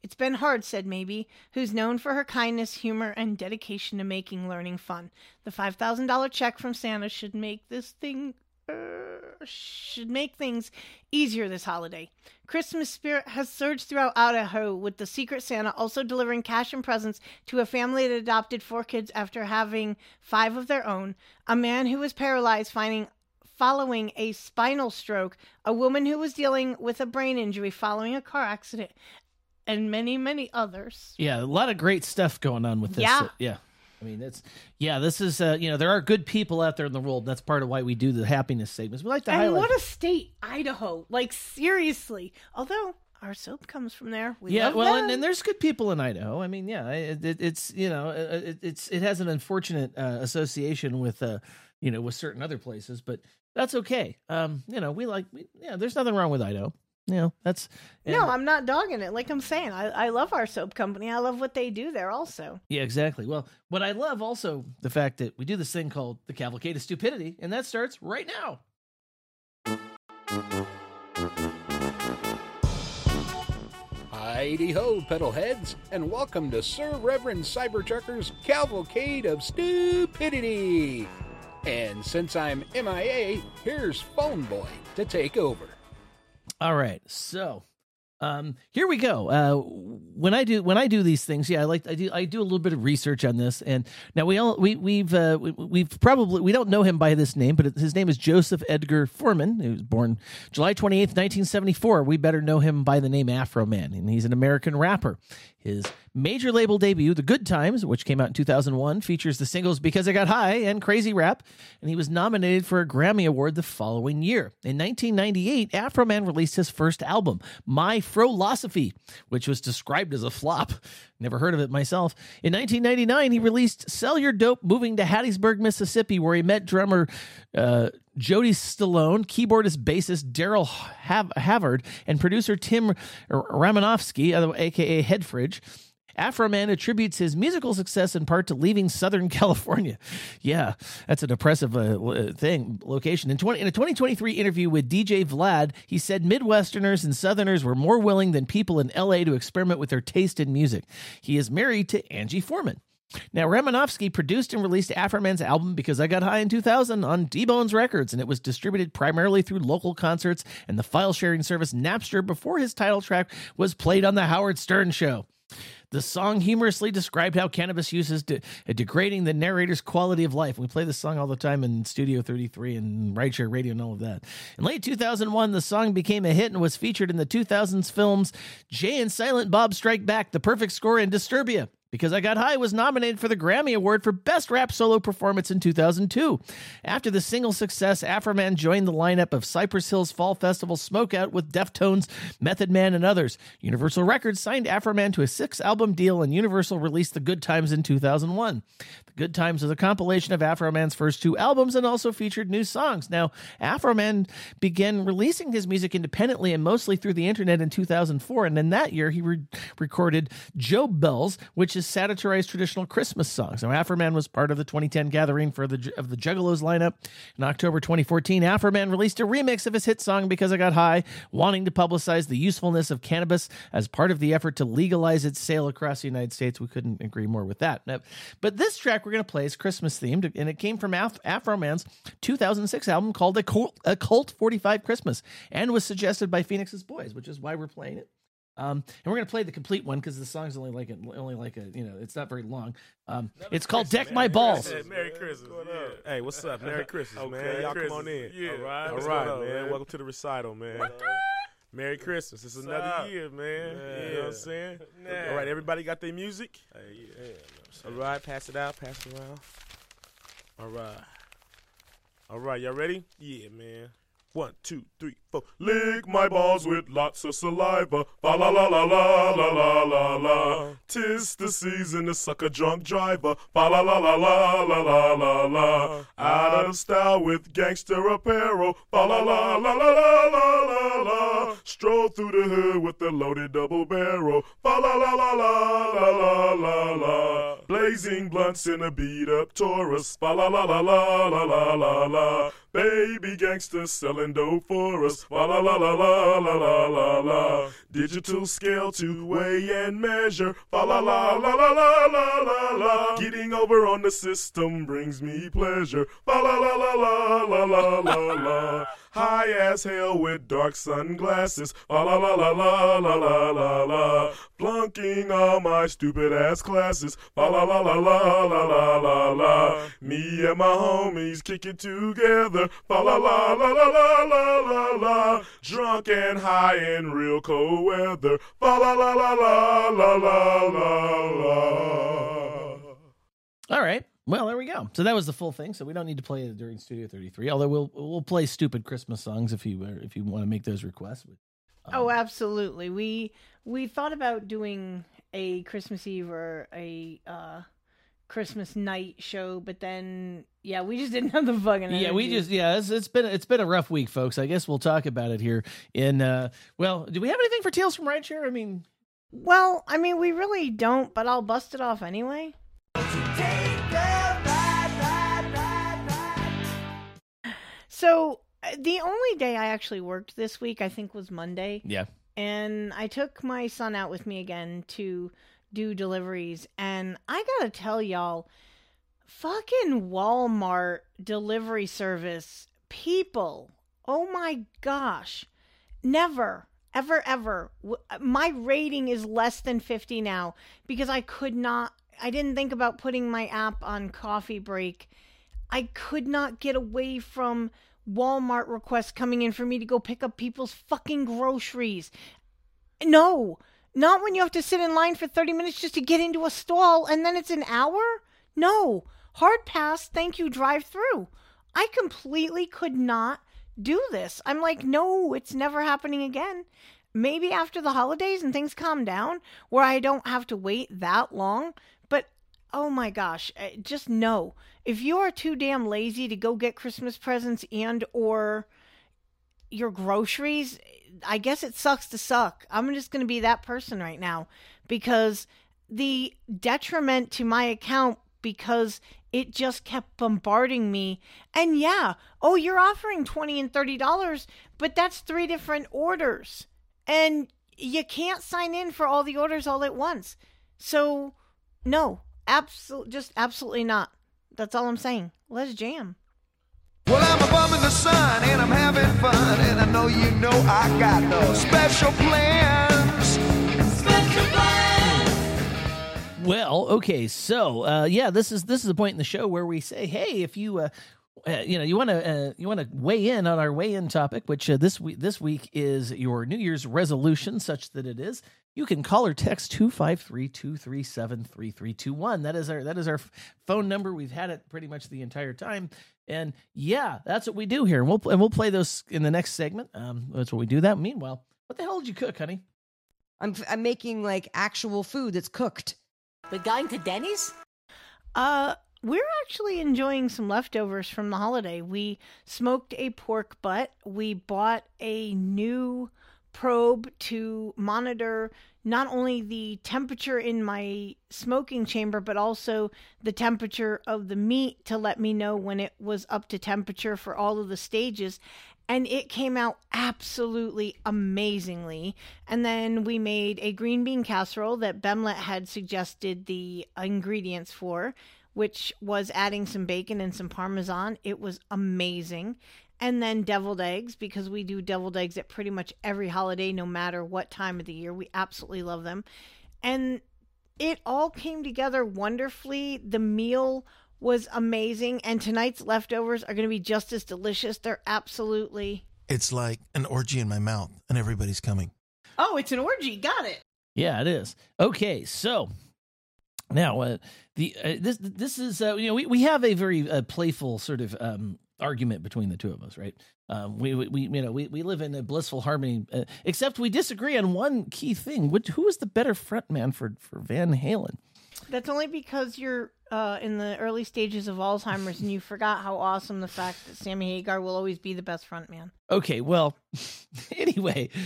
It's been hard, said Maybe, who's known for her kindness, humor, and dedication to making learning fun. The $5,000 check from Santa should make things easier this holiday. Christmas spirit has surged throughout Idaho, with the Secret Santa also delivering cash and presents to a family that adopted 4 kids after having 5 of their own, a man who was paralyzed following a spinal stroke, a woman who was dealing with a brain injury following a car accident, and many, many others. Yeah, a lot of great stuff going on with this. Yeah. I mean, this is, there are good people out there in the world. That's part of why we do the happiness segments. We like to highlight. And what a state, Idaho. Like, seriously. Although our soap comes from there. We love them. And there's good people in Idaho. I mean, it has an unfortunate association with, with certain other places, but that's okay. There's nothing wrong with Idaho. No, I'm not dogging it. Like I'm saying, I love our soap company. I love what they do there also. Yeah, exactly. Well, what I love also, the fact that we do this thing called the Cavalcade of Stupidity, and that starts right now. Heidi-ho, pedalheads, and welcome to Sir Reverend Cybertrucker's Cavalcade of Stupidity. And since I'm MIA, here's Phone Boy to take over. All right, so here we go. When I do these things, I do a little bit of research on this, and now we don't know him by this name, but his name is Joseph Edgar Foreman. He was born July 28th, 1974. We better know him by the name Afroman, and he's an American rapper. His major label debut, The Good Times, which came out in 2001, features the singles Because I Got High and Crazy Rap, and he was nominated for a Grammy Award the following year. In 1998, Afroman released his first album, My Frolosophy, which was described as a flop. Never heard of it myself. In 1999, he released Sell Your Dope, moving to Hattiesburg, Mississippi, where he met drummer Jody Stallone, keyboardist bassist Daryl Havard, and producer Tim Ramanofsky, a.k.a. Headfridge. Afroman attributes his musical success in part to leaving Southern California. Yeah, that's a depressive location. In a 2023 interview with DJ Vlad, he said Midwesterners and Southerners were more willing than people in LA to experiment with their taste in music. He is married to Angie Foreman. Now, Ramanofsky produced and released Afroman's album Because I Got High in 2000 on D-Bones Records, and it was distributed primarily through local concerts and the file-sharing service Napster before his title track was played on The Howard Stern Show. The song humorously described how cannabis use is degrading the narrator's quality of life. We play this song all the time in Studio 33 and Rideshare Radio and all of that. In late 2001, the song became a hit and was featured in the 2000s films Jay and Silent Bob Strike Back, The Perfect Score, and Disturbia. Because I Got High was nominated for the Grammy Award for Best Rap Solo Performance in 2002. After the single success, Afroman joined the lineup of Cypress Hill's Fall Festival Smokeout with Deftones, Method Man, and others. Universal Records signed Afroman to a 6-album deal, and Universal released The Good Times in 2001. The Good Times was a compilation of Afroman's first 2 albums and also featured new songs. Now, Afroman began releasing his music independently and mostly through the internet in 2004, and in that year he recorded Joe Bells, which is satirized traditional Christmas songs. Now, Afroman was part of the 2010 gathering of the Juggalos lineup. In October 2014, Afroman released a remix of his hit song Because I Got High, wanting to publicize the usefulness of cannabis as part of the effort to legalize its sale across the United States. We couldn't agree more with that. Now, but this track we're going to play is Christmas themed, and it came from Afroman's 2006 album called A Cult 45 Christmas, and was suggested by Phoenix's Boys, which is why we're playing it. And we're gonna play the complete one because the song's only like it's not very long. It's called "Deck My Balls." Hey, Merry Christmas. Yeah. Hey, what's up? Merry Christmas, man. Y'all come on in. Yeah. All right, man. Welcome to the recital, man. Merry Christmas. It's another year, man. You know what I'm saying? All right, everybody got their music? All right, pass it out, pass it around. All right, y'all ready? Yeah, man. 1, 2, 3, 4. Lick my balls with lots of saliva. Fa la la la la la la la la. 'Tis the season to suck a drunk driver. Fa la la la la la la la la. Out of style with gangster apparel. Fa la la la la la la la la. Stroll through the hood with the loaded double barrel. Fa la la la la la la la la. blazing blunts in a beat-up Taurus. Fa la la la la la la la la. Baby gangsters selling dope for us. Fa la la la la la la la la. Digital scale to weigh and measure. Fa la la la la la la la la. Getting over on the system brings me pleasure. Fa la la la la la la la la. High as hell with dark sunglasses. Fa la la la la la la la la. Flunking all my stupid ass classes. Fa la la la la la la la la. Me and my homies kick it together. Fa la la la la la la la la. Drunk and high in real cold weather. Fa la la la la la la la la. All right. Well, there we go. So that was the full thing. So we don't need to play it during Studio 33. Although we'll play stupid Christmas songs if you want to make those requests. Oh, absolutely. We thought about doing a Christmas Eve or a Christmas night show, but then we just didn't have the fucking energy. It's been a rough week, folks. I guess we'll talk about it here in well, do we have anything for Tales from Rideshare? I mean, we really don't, but I'll bust it off anyway. So the only day I actually worked this week, I think, was Monday. Yeah. And I took my son out with me again to do deliveries. And I gotta tell y'all, fucking Walmart delivery service people, oh my gosh, never, ever, ever. My rating is less than 50 now because I didn't think about putting my app on coffee break. I could not get away from Walmart requests coming in for me to go pick up people's fucking groceries. No, not when you have to sit in line for 30 minutes just to get into a stall and then it's an hour. No, hard pass, thank you, drive through. I completely could not do this. I'm like, no, it's never happening again. Maybe after the holidays and things calm down where I don't have to wait that long. But oh my gosh, just no. If you are too damn lazy to go get Christmas presents and or your groceries, I guess it sucks to suck. I'm just going to be that person right now because the detriment to my account because it just kept bombarding me. And you're offering $20 and $30, but that's 3 different orders. And you can't sign in for all the orders all at once. So, no, absolutely not. That's all I'm saying. Let's jam. Well, I'm a bum in the sun and I'm having fun, and I know you know I got no special plans. Special plans. Well, okay, so this is a point in the show where we say, hey, if you you want to weigh in on our weigh-in topic, which this week is your New Year's resolution, such that it is. You can call or text 253-237-3321. That is our phone number. We've had it pretty much the entire time, and that's what we do here. And we'll play those in the next segment. That's what we do. That meanwhile, what the hell did you cook, honey? I'm making like actual food that's cooked. We're going to Denny's? We're actually enjoying some leftovers from the holiday. We smoked a pork butt. We bought a new probe to monitor not only the temperature in my smoking chamber, but also the temperature of the meat to let me know when it was up to temperature for all of the stages. And it came out absolutely amazingly. And then we made a green bean casserole that Bemlet had suggested the ingredients for, which was adding some bacon and some Parmesan. It was amazing. And then deviled eggs, because we do deviled eggs at pretty much every holiday, no matter what time of the year. We absolutely love them. And it all came together wonderfully. The meal was amazing. And tonight's leftovers are going to be just as delicious. They're absolutely... It's like an orgy in my mouth, and everybody's coming. Oh, it's an orgy. Got it. Yeah, it is. Okay, so... Now, this is we have a very playful sort of argument between the two of us, right? We live in a blissful harmony, except we disagree on one key thing. Who is the better frontman for Van Halen? That's only because you're in the early stages of Alzheimer's and you forgot how awesome the fact that Sammy Hagar will always be the best frontman. Okay, well, anyway,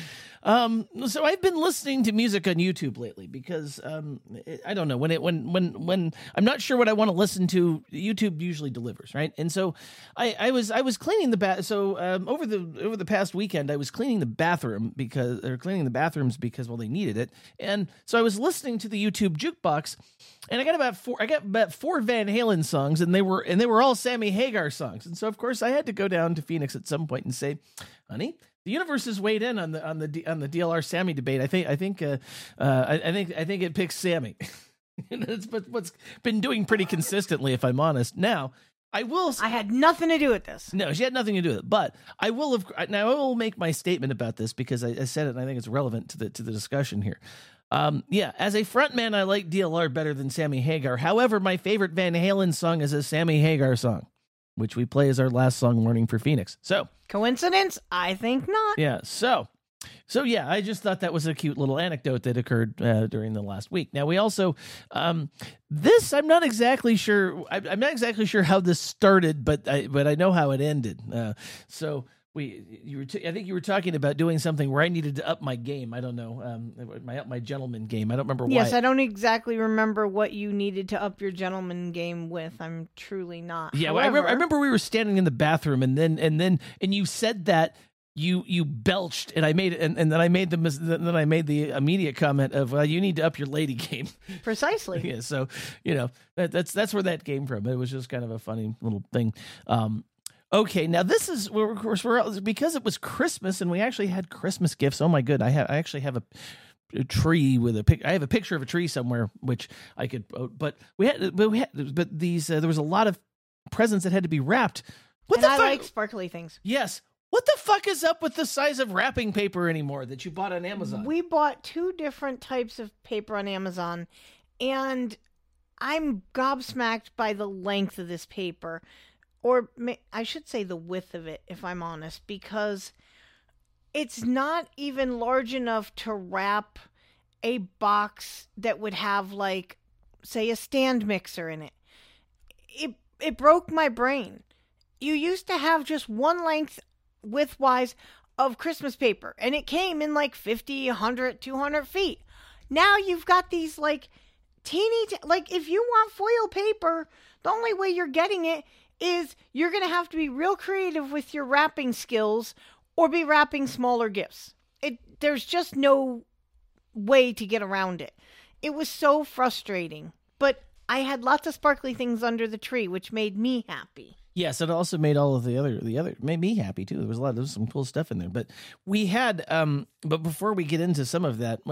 So I've been listening to music on YouTube lately because I don't know when I'm not sure what I want to listen to. YouTube usually delivers, right? And so I was cleaning the over the past weekend I was cleaning the bathrooms because they needed it, and so I was listening to the YouTube jukebox, and I got about four Van Halen songs, and they were all Sammy Hagar songs, and so of course I had to go down to Phoenix at some point and say, honey, the universe has weighed in on the DLR Sammy debate. I think it picks Sammy. That's what's been doing pretty consistently, if I'm honest. Now, I had nothing to do with this. No, she had nothing to do with it. But I will make my statement about this because I said it, and I think it's relevant to the discussion here. As a frontman, I like DLR better than Sammy Hagar. However, my favorite Van Halen song is a Sammy Hagar song, which we play as our last song, Learning for Phoenix. So, coincidence? I think not. Yeah. So yeah, I just thought that was a cute little anecdote that occurred during the last week. Now we also, I'm not exactly sure. I'm not exactly sure how this started, but I know how it ended. I think you were talking about doing something where I needed to up my game. I don't know, my gentleman game. I don't remember why. Yes, I don't exactly remember what you needed to up your gentleman game with. I'm truly not. Yeah, however, I remember we were standing in the bathroom, and then you said that you belched, and I made it, and then I made the immediate comment of, well, you need to up your lady game. Precisely. Yeah. So that's where that came from. It was just kind of a funny little thing. Okay, now this is where, of course, because it was Christmas and we actually had Christmas gifts. Oh my good, I actually have a tree with I have a picture of a tree somewhere, which I could. But there was a lot of presents that had to be wrapped. I like sparkly things. Yes. What the fuck is up with the size of wrapping paper anymore that you bought on Amazon? We bought 2 different types of paper on Amazon, and I'm gobsmacked by the length of this paper. Or I should say the width of it, if I'm honest, because it's not even large enough to wrap a box that would have, like, say, a stand mixer in it. It broke my brain. You used to have just one length, width-wise, of Christmas paper, and it came in, like, 50, 100, 200 feet. Now you've got these, like, like, if you want foil paper, the only way you're getting it is you're going to have to be real creative with your wrapping skills or be wrapping smaller gifts. There's just no way to get around it. It was so frustrating, but I had lots of sparkly things under the tree, which made me happy. Yes, it also made all of the other made me happy too. There was some cool stuff in there, but we had but before we get into some of that,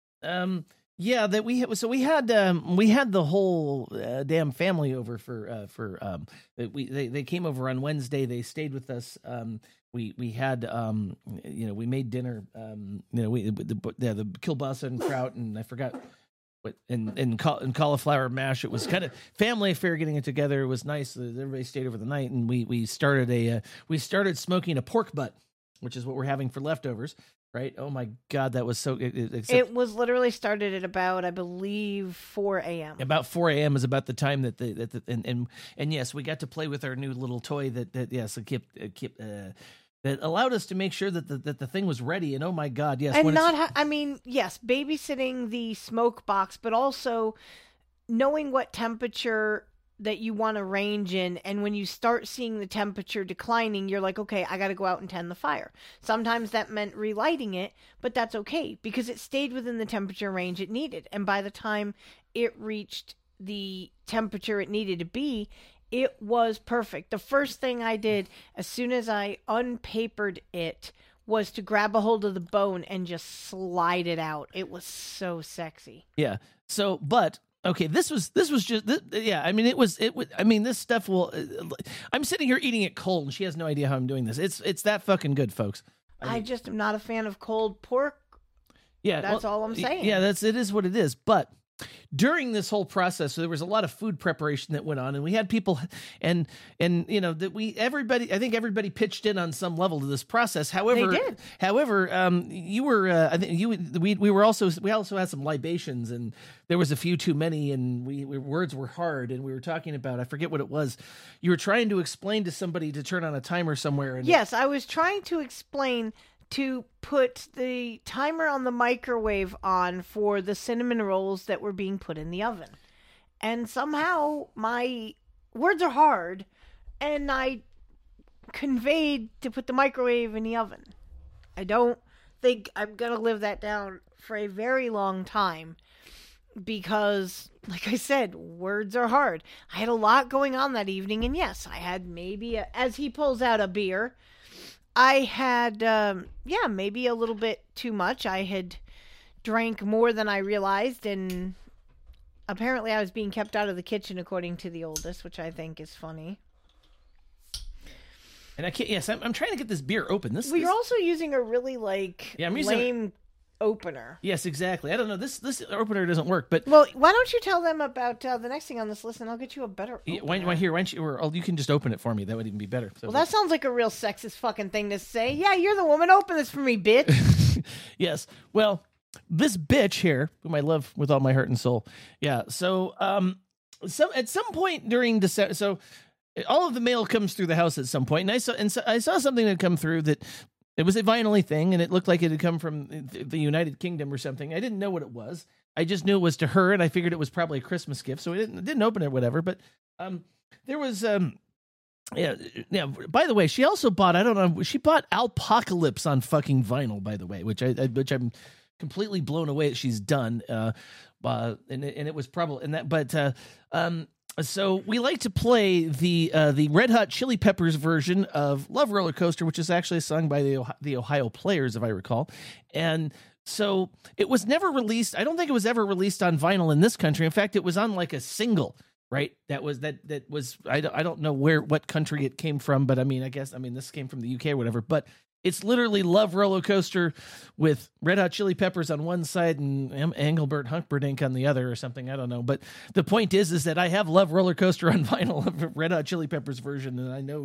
we had the whole damn family over they came over on Wednesday. They stayed with us. We had we made dinner. The kielbasa and kraut, and I forgot what and cauliflower mash. It was kind of family affair getting it together. It was nice. Everybody stayed over the night, and we started smoking a pork butt, which is what we're having for leftovers. Right? Oh my God, that was so. It was literally started at about, I believe, 4 a.m. About 4 a.m. is about the time and yes, we got to play with our new little toy that allowed us to make sure that the thing was ready. And oh my God, yes, and yes, babysitting the smoke box, but also knowing what temperature that you want to range in, and when you start seeing the temperature declining, you're like, okay, I got to go out and tend the fire. Sometimes that meant relighting it, but that's okay because it stayed within the temperature range it needed. And by the time it reached the temperature it needed to be, it was perfect. The first thing I did as soon as I unpapered it was to grab a hold of the bone and just slide it out. It was so sexy. Yeah. So, but okay, this was just yeah. I mean, this stuff will. I'm sitting here eating it cold, and she has no idea how I'm doing this. It's that fucking good, folks. I just am not a fan of cold pork. Yeah, that's all I'm saying. Yeah, it is what it is. But during this whole process, so there was a lot of food preparation that went on, and we had people, and everybody. I think everybody pitched in on some level to this process. However, they did. However, you were. I think we also had some libations, and there was a few too many, and words were hard, and we were talking about. I forget what it was. You were trying to explain to somebody to turn on a timer somewhere. And yes, I was trying to explain to put the timer on the microwave on for the cinnamon rolls that were being put in the oven. And somehow my words are hard, and I conveyed to put the microwave in the oven. I don't think I'm going to live that down for a very long time because, like I said, words are hard. I had a lot going on that evening, and yes, I had maybe, as he pulls out a beer, I had, maybe a little bit too much. I had drank more than I realized, and apparently I was being kept out of the kitchen, according to the oldest, which I think is funny. And I can't. Yes, I'm trying to get this beer open. You're also using a really lame opener. Yes, exactly. I don't know. This opener doesn't work. But well, why don't you tell them about the next thing on this list, and I'll get you a better opener. Why don't you? Or you can just open it for me. That would even be better. So, well, that sounds like a real sexist fucking thing to say. Yeah, you're the woman. Open this for me, bitch. Yes. Well, this bitch here, whom I love with all my heart and soul. Yeah. So, at some point during December, so. All of the mail comes through the house at some point, and I saw something that had come through that it was a vinyl-y thing, and it looked like it had come from the United Kingdom or something. I didn't know what it was. I just knew it was to her, and I figured it was probably a Christmas gift, so I didn't open it or whatever. But there was yeah. By the way, she also bought she bought Alpocalypse on fucking vinyl. By the way, which I'm completely blown away that she's done. And it was probably So we like to play the Red Hot Chili Peppers version of Love Roller Coaster, which is actually sung by the Ohio Players, if I recall. And so it was never released. I don't think it was ever released on vinyl in this country. In fact, it was on like a single, right? That was I don't know what country it came from, but I mean this came from the UK or whatever. But it's literally Love Roller Coaster with Red Hot Chili Peppers on one side and Engelbert Humperdinck on the other or something. I don't know. But the point is that I have Love Roller Coaster on vinyl of Red Hot Chili Peppers version. And I know,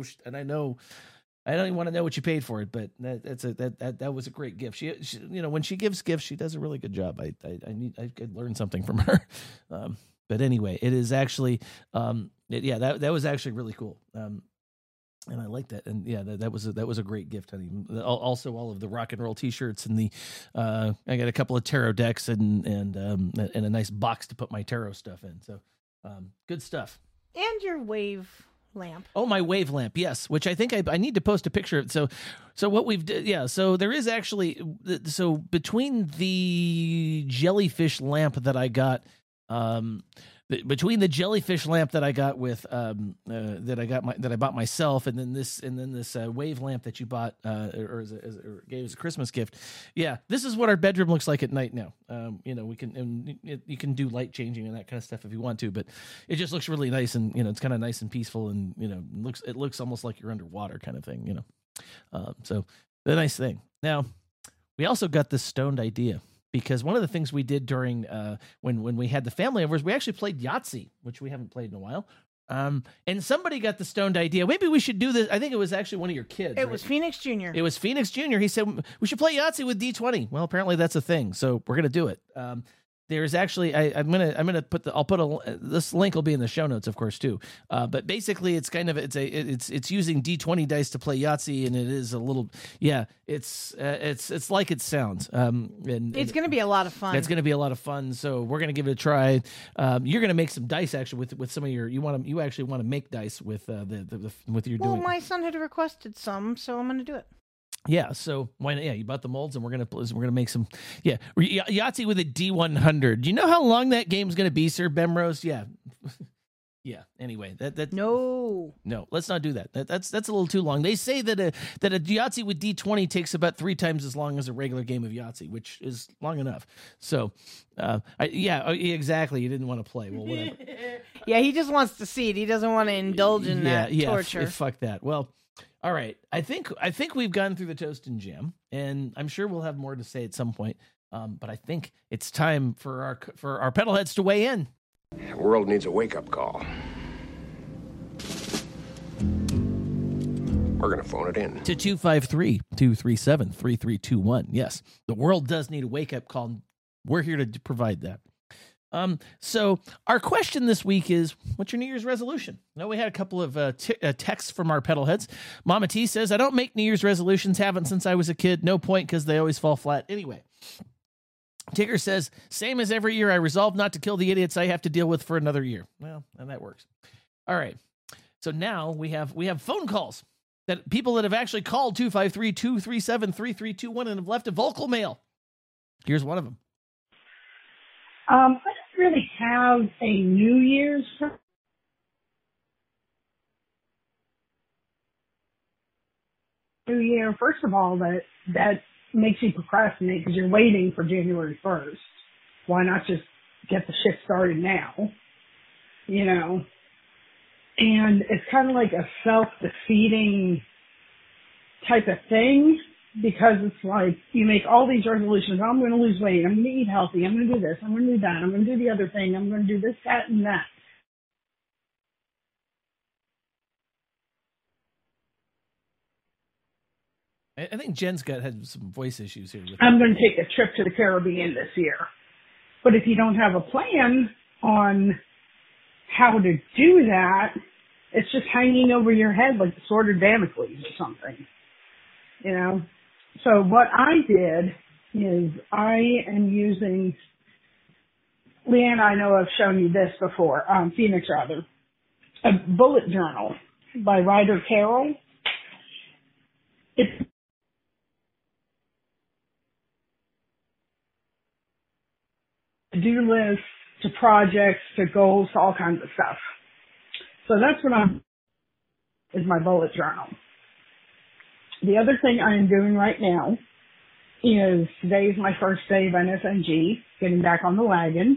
I don't even want to know what you paid for it, but that was a great gift. She when she gives gifts, she does a really good job. I could learn something from her. But anyway, it is actually, that was actually really cool. And I like that, and yeah, that was a great gift, honey. Also, all of the rock and roll T-shirts and I got a couple of tarot decks and a nice box to put my tarot stuff in. So, good stuff. And your wave lamp. Oh, my wave lamp, yes. Which I think I need to post a picture of. So what we've So there is actually between the jellyfish lamp that I got. Between the jellyfish lamp that I got with that I bought myself, and then this wave lamp that you bought or gave as a Christmas gift, this is what our bedroom looks like at night now. You can do light changing and that kind of stuff if you want to, but it just looks really nice, and it's kind of nice and peaceful, and it looks almost like you're underwater kind of thing, So the nice thing. Now, we also got this stoned idea. Because one of the things we did during when we had the family over is we actually played Yahtzee, which we haven't played in a while. And somebody got the stoned idea. Maybe we should do this. I think it was actually one of your kids. It was Phoenix Jr. It was Phoenix Jr. He said we should play Yahtzee with D20. Well, apparently that's a thing, so we're gonna do it. There's actually I'm gonna put this link will be in the show notes, of course, too. But basically, it's kind of it's using D20 dice to play Yahtzee, and it is a little it's like it sounds. And it's going to be a lot of fun. It's going to be a lot of fun. So we're going to give it a try. You're going to make some dice actually with some of your you actually want to make dice with with your doing. Well, my son had requested some, so I'm going to do it. Yeah, so why not? Yeah, you bought the molds, and we're gonna make some. Yeah, Yahtzee with a D100. Do you know how long that game's gonna be, Sir Bemrose? Yeah, yeah. Anyway, no, let's not do that. That's a little too long. They say that a Yahtzee with D20 takes about 3 times as long as a regular game of Yahtzee, which is long enough. So, exactly. You didn't want to play. Well, whatever. Yeah, he just wants to see it. He doesn't want to indulge in that torture. Fuck that. Well. All right, I think we've gone through the toast and jam, and I'm sure we'll have more to say at some point. But I think it's time for our pedalheads to weigh in. The world needs a wake-up call. We're gonna phone it in to 253-237-3321. Yes, the world does need a wake-up call. We're here to provide that. So our question this week is, what's your New Year's resolution? Now, we had a couple of texts from our pedal heads. Mama T says, I don't make New Year's resolutions. Haven't since I was a kid. No point, because they always fall flat anyway. Tigger says, same as every year, I resolve not to kill the idiots I have to deal with for another year. Well, and that works. All right. So now we have phone calls that people that have actually called 253-237-3321 and have left a vocal mail. Here's one of them. I don't really have a New Year's. New Year, first of all, that makes you procrastinate because you're waiting for January 1st. Why not just get the shit started now? You know? And it's kind of like a self-defeating type of thing, because it's like you make all these resolutions. I'm going to lose weight. I'm going to eat healthy. I'm going to do this. I'm going to do that. I'm going to do the other thing. I'm going to do this, that, and that. I think Jen's had some voice issues here. I'm going to take a trip to the Caribbean this year. But if you don't have a plan on how to do that, it's just hanging over your head like the sword of Damocles or something. You know? So what I did is I am using, Leanne, I know I've shown you this before, Phoenix rather, a bullet journal by Ryder Carroll. It's to-do list, to projects, to goals, to all kinds of stuff. So that's what is my bullet journal. The other thing I am doing right now is today is my first day of NSNG, getting back on the wagon.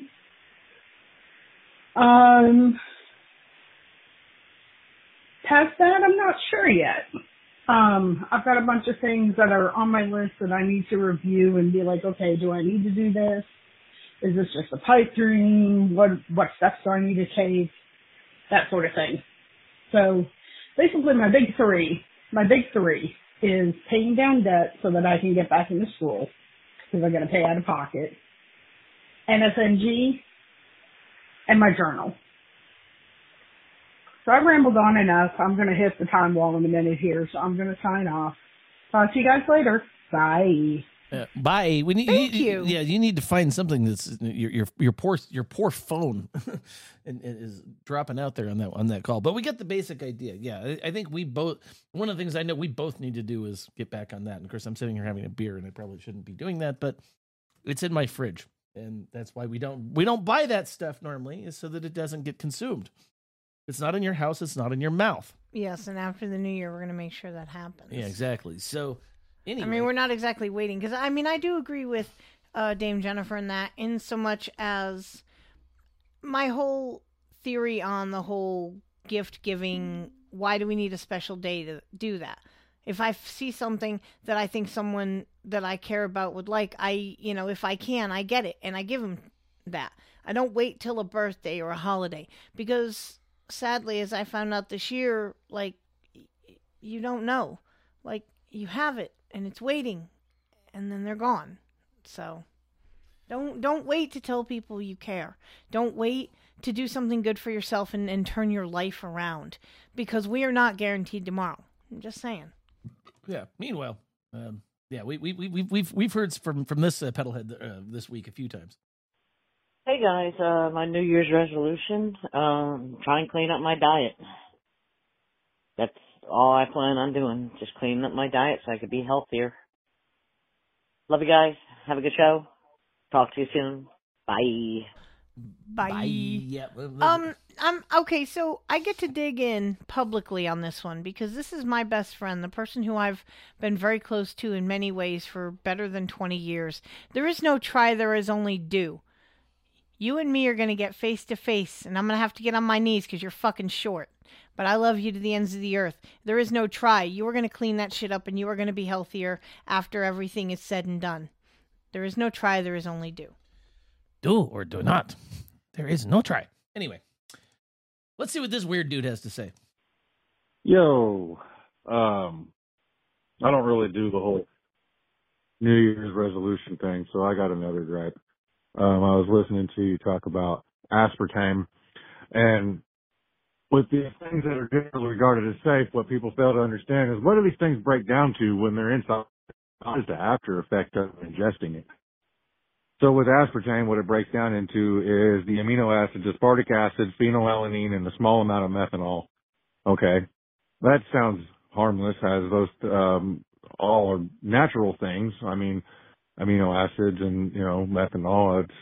Past that, I'm not sure yet. I've got a bunch of things that are on my list that I need to review and be like, okay, do I need to do this? Is this just a pipe dream? What steps do I need to take? That sort of thing. So basically my big three is paying down debt so that I can get back into school because I'm going to pay out of pocket, NSNG, and my journal. So I've rambled on enough. I'm going to hit the time wall in a minute here, so I'm going to sign off. Talk to you guys later. Bye. Bye. Thank you. Yeah, you need to find something that's your poor phone and is dropping out there on that call. But we get the basic idea. Yeah, I think we both. One of the things I know we both need to do is get back on that. And of course, I'm sitting here having a beer, and I probably shouldn't be doing that, but it's in my fridge, and that's why we don't buy that stuff normally, is so that it doesn't get consumed. It's not in your house. It's not in your mouth. Yes, and after the new year, we're going to make sure that happens. Yeah, exactly. So. Anyway. I mean, we're not exactly waiting, because I do agree with Dame Jennifer in that, in so much as my whole theory on the whole gift giving, why do we need a special day to do that? If I see something that I think someone that I care about would like, if I can, I get it and I give them that. I don't wait till a birthday or a holiday, because sadly, as I found out this year, like, you don't know, like, you have it. And it's waiting, and then they're gone. So don't wait to tell people you care. Don't wait to do something good for yourself and turn your life around, because we are not guaranteed tomorrow. I'm just saying. Yeah. Meanwhile, we've heard from this pedalhead this week a few times. Hey guys, my New Year's resolution: try and clean up my diet. That's all I plan on doing, just cleaning up my diet so I could be healthier. Love you guys. Have a good show. Talk to you soon. Bye. Bye. Yeah. I'm okay. So I get to dig in publicly on this one, because this is my best friend, the person who I've been very close to in many ways for better than 20 years. There is no try, there is only do. You and me are going to get face to face, and I'm going to have to get on my knees because you're fucking short. But I love you to the ends of the earth. There is no try. You are going to clean that shit up, and you are going to be healthier after everything is said and done. There is no try. There is only do. Do or do not. There is no try. Anyway, let's see what this weird dude has to say. Yo, I don't really do the whole New Year's resolution thing, so I got another gripe. I was listening to you talk about aspartame, and with these things that are generally regarded as safe, what people fail to understand is what do these things break down to when they're inside? What is the after effect of ingesting it? So with aspartame, what it breaks down into is the amino acids, aspartic acid, phenylalanine, and a small amount of methanol. Okay. That sounds harmless, as those all are natural things. I mean, amino acids and, methanol. It's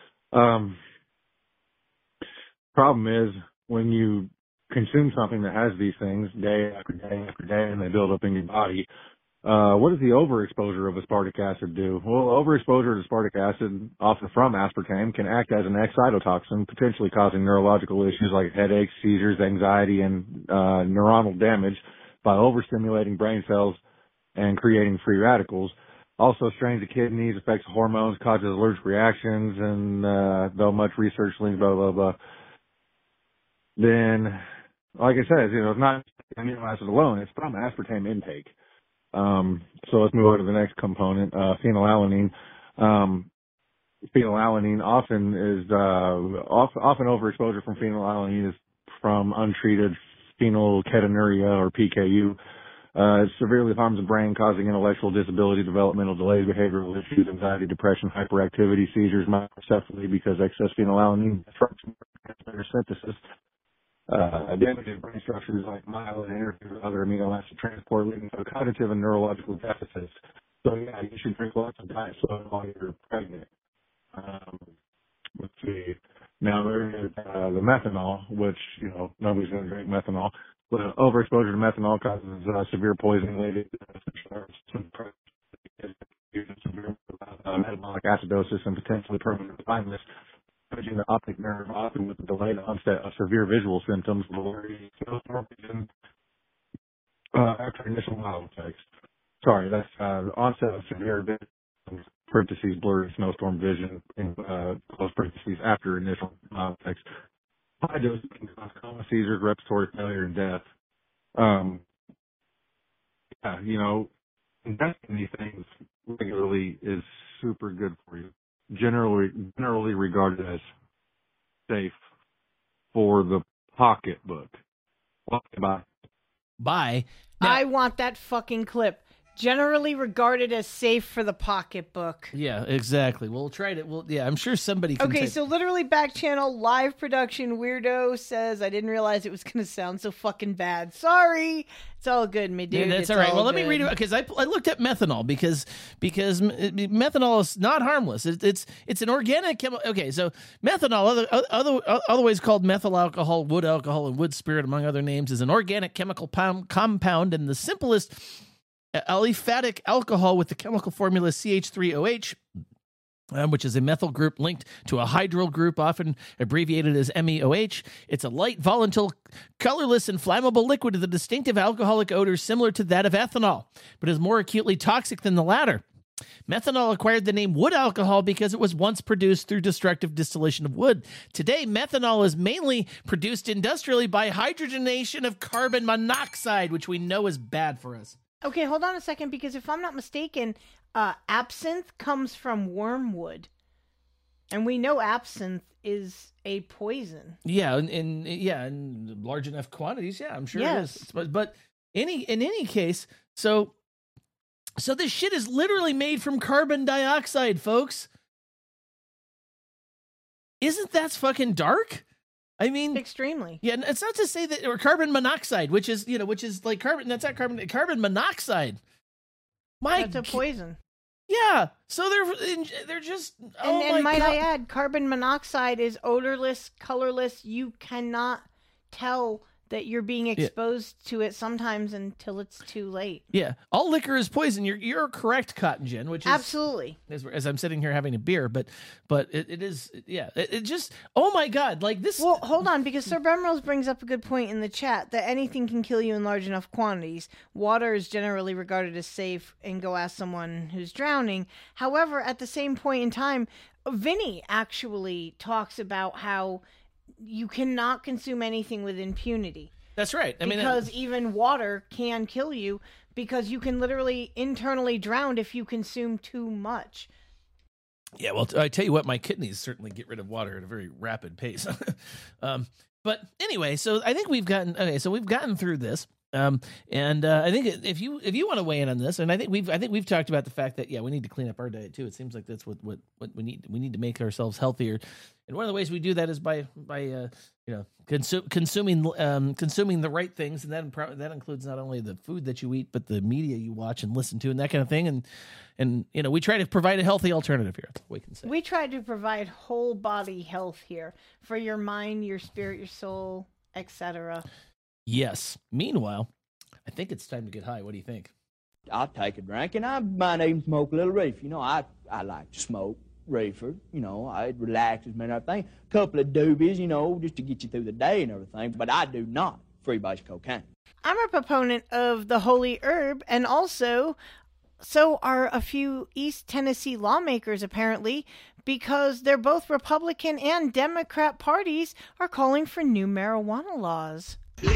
problem is when you consume something that has these things day after day after day and they build up in your body, what does the overexposure of aspartic acid do? Well, overexposure to aspartic acid, often from aspartame, can act as an excitotoxin, potentially causing neurological issues like headaches, seizures, anxiety, and neuronal damage by overstimulating brain cells and creating free radicals. Also strains the kidneys, affects hormones, causes allergic reactions, and though much research links blah, blah, blah. Then, like I said, it's not amino acid alone, it's from aspartame intake. So let's move on to the next component, phenylalanine. Phenylalanine often is, often overexposure from phenylalanine is from untreated phenylketonuria or PKU. It severely harms the brain, causing intellectual disability, developmental delays, behavioral issues, anxiety, depression, hyperactivity, seizures, microcephaly, because excess phenylalanine disrupts synthesis. Damages brain structures like myelin and interferes with other amino acid transport, leading to cognitive and neurological deficits. So yeah, you should drink lots of diet soda while you're pregnant. Let's see. Now there is the methanol, which nobody's going to drink methanol. But overexposure to methanol causes severe poisoning related to severe metabolic acidosis and potentially permanent blindness, damaging the optic nerve, often with the delayed onset of severe visual symptoms, blurry snowstorm vision after initial mild effects. Sorry, that's onset of severe vision, parentheses, blurry snowstorm vision, in close parentheses, after initial mild effects. High doses can cause coma, seizures, respiratory failure, and death. Ingesting these things regularly is super good for you. Generally regarded as safe for the pocketbook. Bye. I want that fucking clip. Generally regarded as safe for the pocketbook. Yeah, exactly. We'll try it. I'm sure somebody can. Okay, so literally back channel live production weirdo says I didn't realize it was going to sound so fucking bad. Sorry. It's all good, me dude. Yeah, that's all right. Well, let me read it because I looked at methanol because methanol is not harmless. It's an organic chemical. Okay, so methanol, otherwise called methyl alcohol, wood alcohol, and wood spirit, among other names, is an organic chemical compound and the simplest aliphatic alcohol with the chemical formula CH3OH, which is a methyl group linked to a hydryl group, often abbreviated as MEOH. It's a light, volatile, colorless, and flammable liquid with a distinctive alcoholic odor similar to that of ethanol, but is more acutely toxic than the latter. Methanol acquired the name wood alcohol because it was once produced through destructive distillation of wood. Today, methanol is mainly produced industrially by hydrogenation of carbon monoxide, which we know is bad for us. Okay, hold on a second, because if I'm not mistaken, absinthe comes from wormwood. And we know absinthe is a poison. Yeah, in large enough quantities, yeah, I'm sure it is. But in any case, so this shit is literally made from carbon dioxide, folks. Isn't that fucking dark? I mean, extremely. Yeah, it's not to say that, or carbon monoxide, which is like carbon. That's not carbon monoxide. That's a poison. Yeah, so they're just. And might I add, carbon monoxide is odorless, colorless. You cannot tell that you're being exposed to it sometimes until it's too late. Yeah, all liquor is poison. You're correct, Cotton Gin, which is absolutely as I'm sitting here having a beer, but it is it just, oh my god, like this. Well, hold on, because Sir Bemrose brings up a good point in the chat that anything can kill you in large enough quantities. Water is generally regarded as safe, and go ask someone who's drowning. However, at the same point in time, Vinny actually talks about how you cannot consume anything with impunity. That's right. Because even water can kill you, because you can literally internally drown if you consume too much. Yeah, well, I tell you what, my kidneys certainly get rid of water at a very rapid pace. But anyway, so I think we've gotten through this. And I think if you want to weigh in on this, and I think we've talked about the fact that we need to clean up our diet too. It seems like that's what we need. We need to make ourselves healthier, and one of the ways we do that is by consuming the right things, and that includes not only the food that you eat, but the media you watch and listen to, and that kind of thing. And we try to provide a healthy alternative here. That's what we can say. We try to provide whole body health here for your mind, your spirit, your soul, etc. Yes. Meanwhile, I think it's time to get high. What do you think? I'll take a drink, and I might even smoke a little reefer. I like to smoke reefer. It relaxes me and everything. A couple of doobies, just to get you through the day and everything. But I do not freebase cocaine. I'm a proponent of the holy herb, and also so are a few East Tennessee lawmakers, apparently, because they're both Republican and Democrat parties are calling for new marijuana laws.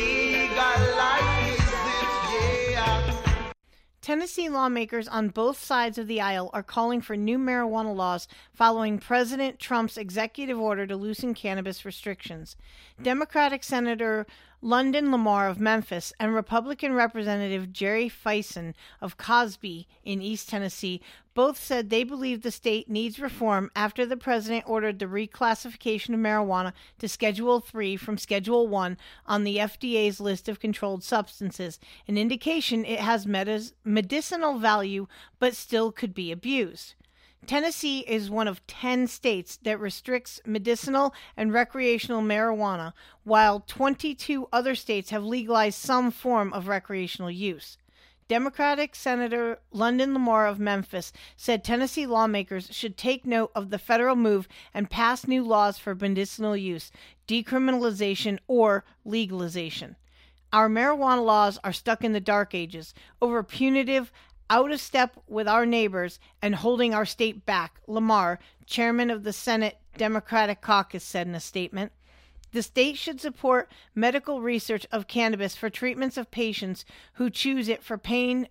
Tennessee lawmakers on both sides of the aisle are calling for new marijuana laws following President Trump's executive order to loosen cannabis restrictions. Democratic Senator London Lamar of Memphis and Republican Representative Jerry Fison of Cosby in East Tennessee both said they believe the state needs reform after the president ordered the reclassification of marijuana to Schedule 3 from Schedule 1 on the FDA's list of controlled substances, an indication it has medicinal value but still could be abused. Tennessee is one of 10 states that restricts medicinal and recreational marijuana, while 22 other states have legalized some form of recreational use. Democratic Senator London Lamar of Memphis said Tennessee lawmakers should take note of the federal move and pass new laws for medicinal use, decriminalization, or legalization. Our marijuana laws are stuck in the dark ages, over punitive, out of step with our neighbors, and holding our state back, Lamar, chairman of the Senate Democratic Caucus, said in a statement. The state should support medical research of cannabis for treatments of patients who choose it for pain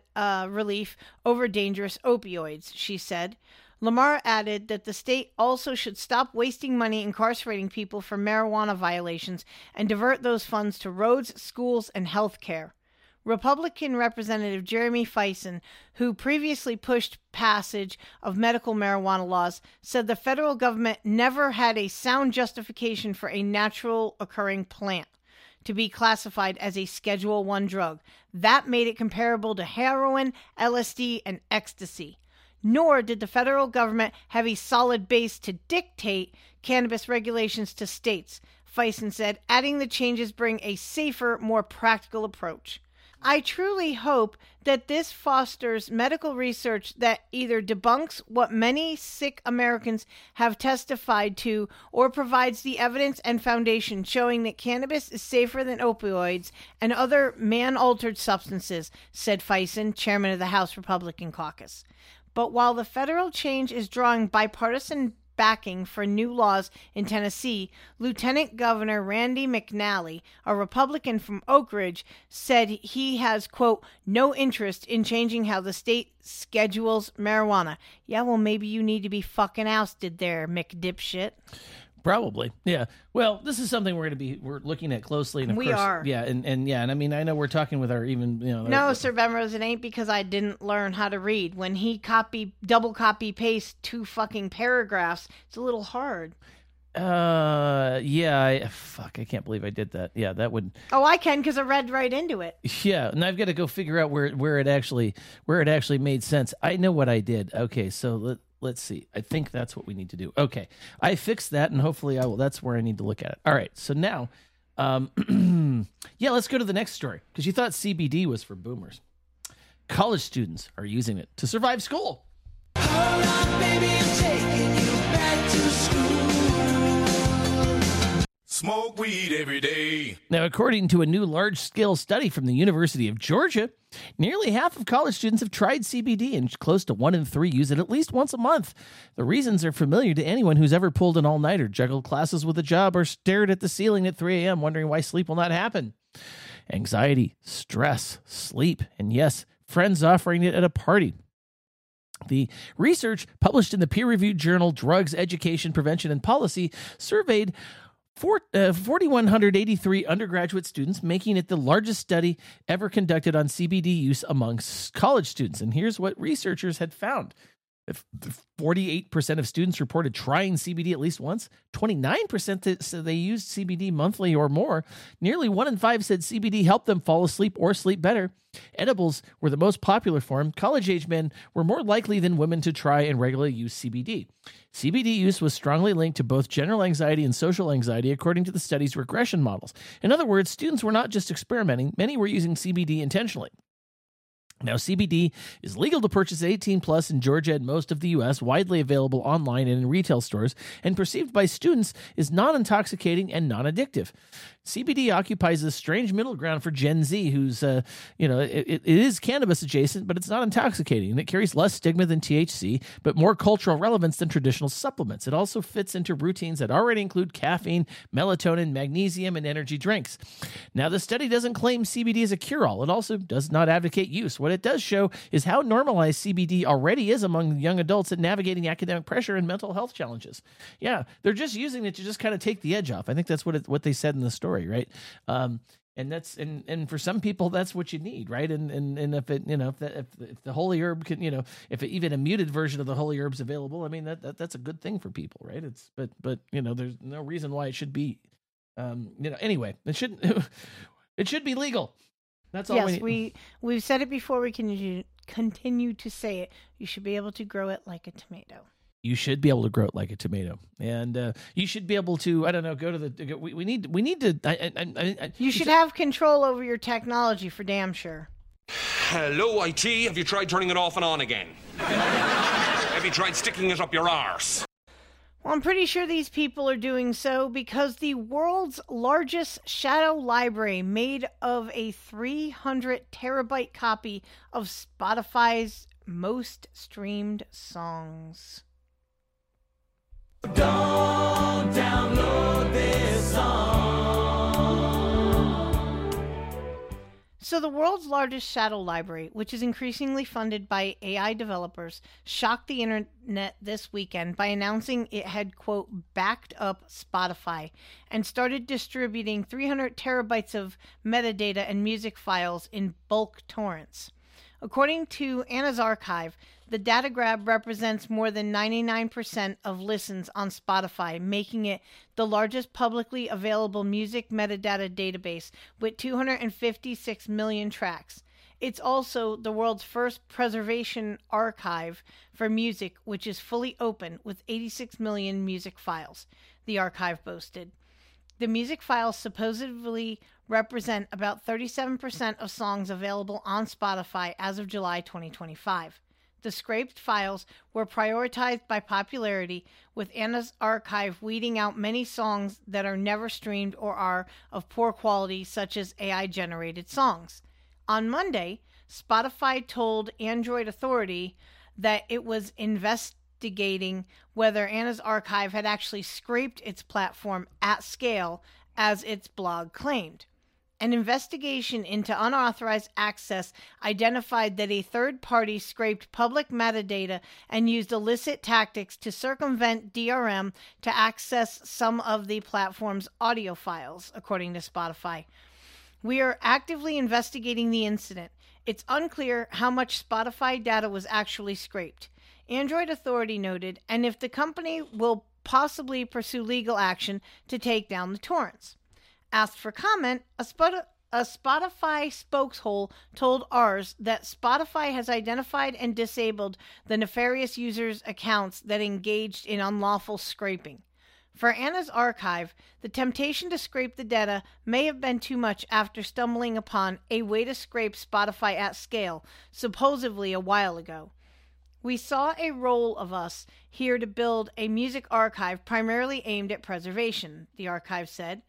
relief over dangerous opioids, she said. Lamar added that the state also should stop wasting money incarcerating people for marijuana violations and divert those funds to roads, schools, and health care. Republican Representative Jeremy Fison, who previously pushed passage of medical marijuana laws, said the federal government never had a sound justification for a natural occurring plant to be classified as a Schedule 1 drug. That made it comparable to heroin, LSD, and ecstasy. Nor did the federal government have a solid base to dictate cannabis regulations to states, Fison said, adding the changes bring a safer, more practical approach. I truly hope that this fosters medical research that either debunks what many sick Americans have testified to or provides the evidence and foundation showing that cannabis is safer than opioids and other man-altered substances, said Fison, chairman of the House Republican Caucus. But while the federal change is drawing bipartisan backing for new laws in Tennessee, Lieutenant Governor Randy McNally, a Republican from Oak Ridge, said he has, quote, no interest in changing how the state schedules marijuana. Yeah, well, maybe you need to be fucking ousted there, McDipshit. Probably. Yeah. Well, this is something we're looking at closely. And of we course, are. Yeah. And I mean, I know we're talking with our No, Sir Bemrose, it ain't because I didn't learn how to read. When he double copy paste 2 fucking paragraphs, it's a little hard. Yeah. I can't believe I did that. Yeah, that would. Oh, I can because I read right into it. Yeah. And I've got to go figure out where it actually made sense. I know what I did. Okay. So let's see. I think that's what we need to do. Okay. I fixed that, and hopefully I will. That's where I need to look at it. All right. So now, let's go to the next story, because you thought CBD was for boomers. College students are using it to survive school. Hold on, baby, I'm taking you back to school. Smoke weed every day. Now, according to a new large-scale study from the University of Georgia, nearly half of college students have tried CBD, and close to 1 in 3 use it at least once a month. The reasons are familiar to anyone who's ever pulled an all-nighter, juggled classes with a job, or stared at the ceiling at 3 a.m. wondering why sleep will not happen. Anxiety, stress, sleep, and yes, friends offering it at a party. The research, published in the peer-reviewed journal Drugs, Education, Prevention, and Policy, surveyed 4,183 undergraduate students, making it the largest study ever conducted on CBD use amongst college students. And here's what researchers had found. 48% of students reported trying CBD at least once. 29% said they used CBD monthly or more. Nearly 1 in 5 said CBD helped them fall asleep or sleep better. Edibles were the most popular form. College-age men were more likely than women to try and regularly use CBD. CBD use was strongly linked to both general anxiety and social anxiety, according to the study's regression models. In other words, students were not just experimenting. Many were using CBD intentionally. Now, CBD is legal to purchase at 18 plus in Georgia and most of the U.S., widely available online and in retail stores, and perceived by students is non-intoxicating and non-addictive. CBD occupies a strange middle ground for Gen Z, who's, it is cannabis adjacent, but it's not intoxicating, and it carries less stigma than THC, but more cultural relevance than traditional supplements. It also fits into routines that already include caffeine, melatonin, magnesium, and energy drinks. Now, the study doesn't claim CBD is a cure-all. It also does not advocate use. What it does show is how normalized CBD already is among young adults at navigating academic pressure and mental health challenges. Yeah, they're just using it to just kind of take the edge off. I think that's what they said in the story. Right. And that's, and for some people, that's what you need. Right. And if it, if the holy herb can, if even a muted version of the holy herb's available, I mean, that's a good thing for people. Right. But there's no reason why it should be, anyway, it should be legal. That's all. Yes, we've said it before. We can continue to say it. You should be able to grow it like a tomato. You should be able to grow it like a tomato, and you should be able to. I don't know. Go to the. We need to. You should have control over your technology for damn sure. Hello, IT. Have you tried turning it off and on again? Have you tried sticking it up your arse? Well, I'm pretty sure these people are doing so because the world's largest shadow library, made of a 300 terabyte copy of Spotify's most streamed songs. Don't download this song. So the world's largest shadow library, which is increasingly funded by AI developers, shocked the internet this weekend by announcing it had, quote, backed up Spotify and started distributing 300 terabytes of metadata and music files in bulk torrents. According to Anna's Archive, the data grab represents more than 99% of listens on Spotify, making it the largest publicly available music metadata database with 256 million tracks. It's also the world's first preservation archive for music, which is fully open with 86 million music files, the archive boasted. The music files supposedly represent about 37% of songs available on Spotify as of July 2025. The scraped files were prioritized by popularity, with Anna's Archive weeding out many songs that are never streamed or are of poor quality, such as AI-generated songs. On Monday, Spotify told Android Authority that it was investigating whether Anna's Archive had actually scraped its platform at scale, as its blog claimed. An investigation into unauthorized access identified that a third party scraped public metadata and used illicit tactics to circumvent DRM to access some of the platform's audio files, according to Spotify. We are actively investigating the incident. It's unclear how much Spotify data was actually scraped, Android Authority noted, and if the company will possibly pursue legal action to take down the torrents. Asked for comment, a Spotify spokeshole told Ars that Spotify has identified and disabled the nefarious users' accounts that engaged in unlawful scraping. For Anna's Archive, the temptation to scrape the data may have been too much after stumbling upon a way to scrape Spotify at scale, supposedly a while ago. We saw a role of us here to build a music archive primarily aimed at preservation, the archive said.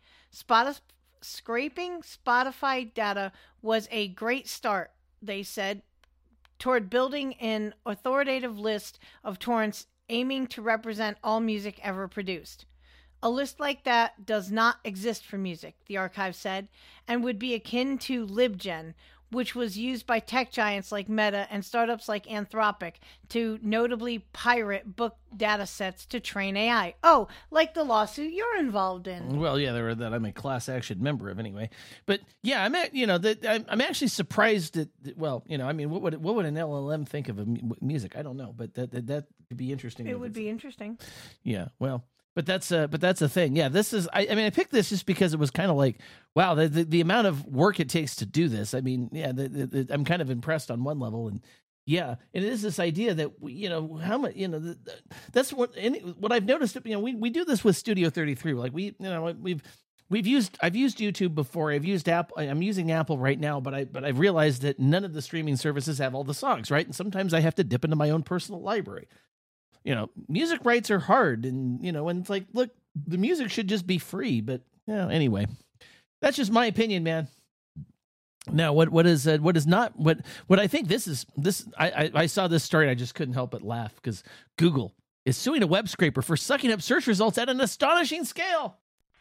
Scraping Spotify data was a great start, they said, toward building an authoritative list of torrents aiming to represent all music ever produced. A list like that does not exist for music, the archive said, and would be akin to LibGen, which was used by tech giants like Meta and startups like Anthropic to notably pirate book data sets to train AI. Oh, like the lawsuit you're involved in. Well, yeah, there were that I'm a class action member of anyway. But yeah, I'm actually surprised that, well, I mean, what would an LLM think of music? I don't know, but that could be interesting. It would be interesting. Yeah, well. But that's a thing. Yeah, this is. I mean, I picked this just because it was kind of like, wow, the amount of work it takes to do this. I mean, yeah, I'm kind of impressed on one level, and yeah, and it is this idea that how much that's what I've noticed. We do this with Studio 33. Like I've used YouTube before. I've used Apple. I'm using Apple right now, but I've realized that none of the streaming services have all the songs, right? And sometimes I have to dip into my own personal library. Music rights are hard, and and it's like, look, the music should just be free. But anyway, that's just my opinion, man. Now, what is not what I think this. I saw this story and I just couldn't help but laugh because Google is suing a web scraper for sucking up search results at an astonishing scale.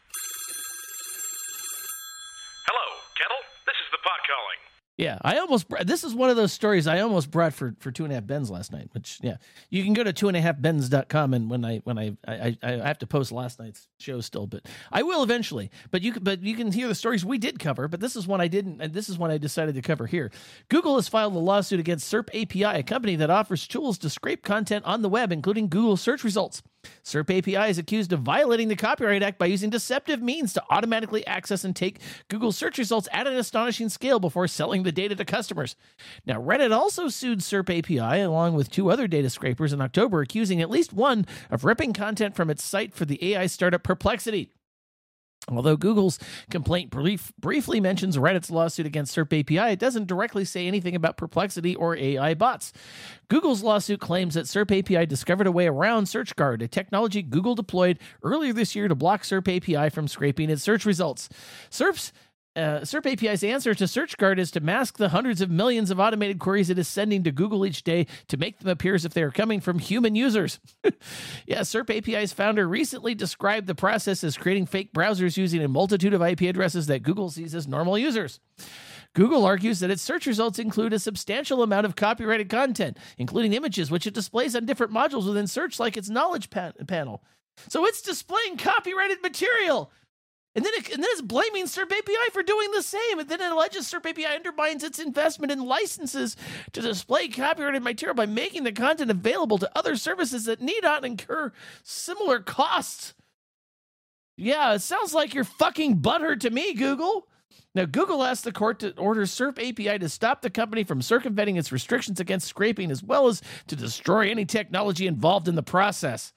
Hello, Kettle. This is the pot calling. Yeah, this is one of those stories I almost brought for 2.5 Bens last night, which, yeah, you can go to 2.5bens.com, and when I have to post last night's show still, but I will eventually. But you can hear the stories we did cover, but this is one I didn't, and this is one I decided to cover here. Google has filed a lawsuit against SERP API, a company that offers tools to scrape content on the web, including Google search results. SERP API is accused of violating the Copyright Act by using deceptive means to automatically access and take Google search results at an astonishing scale before selling the data to customers. Now, Reddit also sued SERP API along with 2 other data scrapers in October, accusing at least one of ripping content from its site for the AI startup Perplexity. Although Google's complaint briefly mentions Reddit's lawsuit against SERP API, it doesn't directly say anything about Perplexity or AI bots. Google's lawsuit claims that SERP API discovered a way around SearchGuard, a technology Google deployed earlier this year to block SERP API from scraping its search results. SERP API's answer to SearchGuard is to mask the hundreds of millions of automated queries it is sending to Google each day to make them appear as if they are coming from human users. Yeah, SERP API's founder recently described the process as creating fake browsers using a multitude of IP addresses that Google sees as normal users. Google argues that its search results include a substantial amount of copyrighted content, including images, which it displays on different modules within Search, like its knowledge panel. So it's displaying copyrighted material. And then it's blaming SERP API for doing the same. And then it alleges SERP API undermines its investment in licenses to display copyrighted material by making the content available to other services that need not incur similar costs. Yeah, it sounds like you're fucking butthurt to me, Google. Now, Google asked the court to order SERP API to stop the company from circumventing its restrictions against scraping, as well as to destroy any technology involved in the process.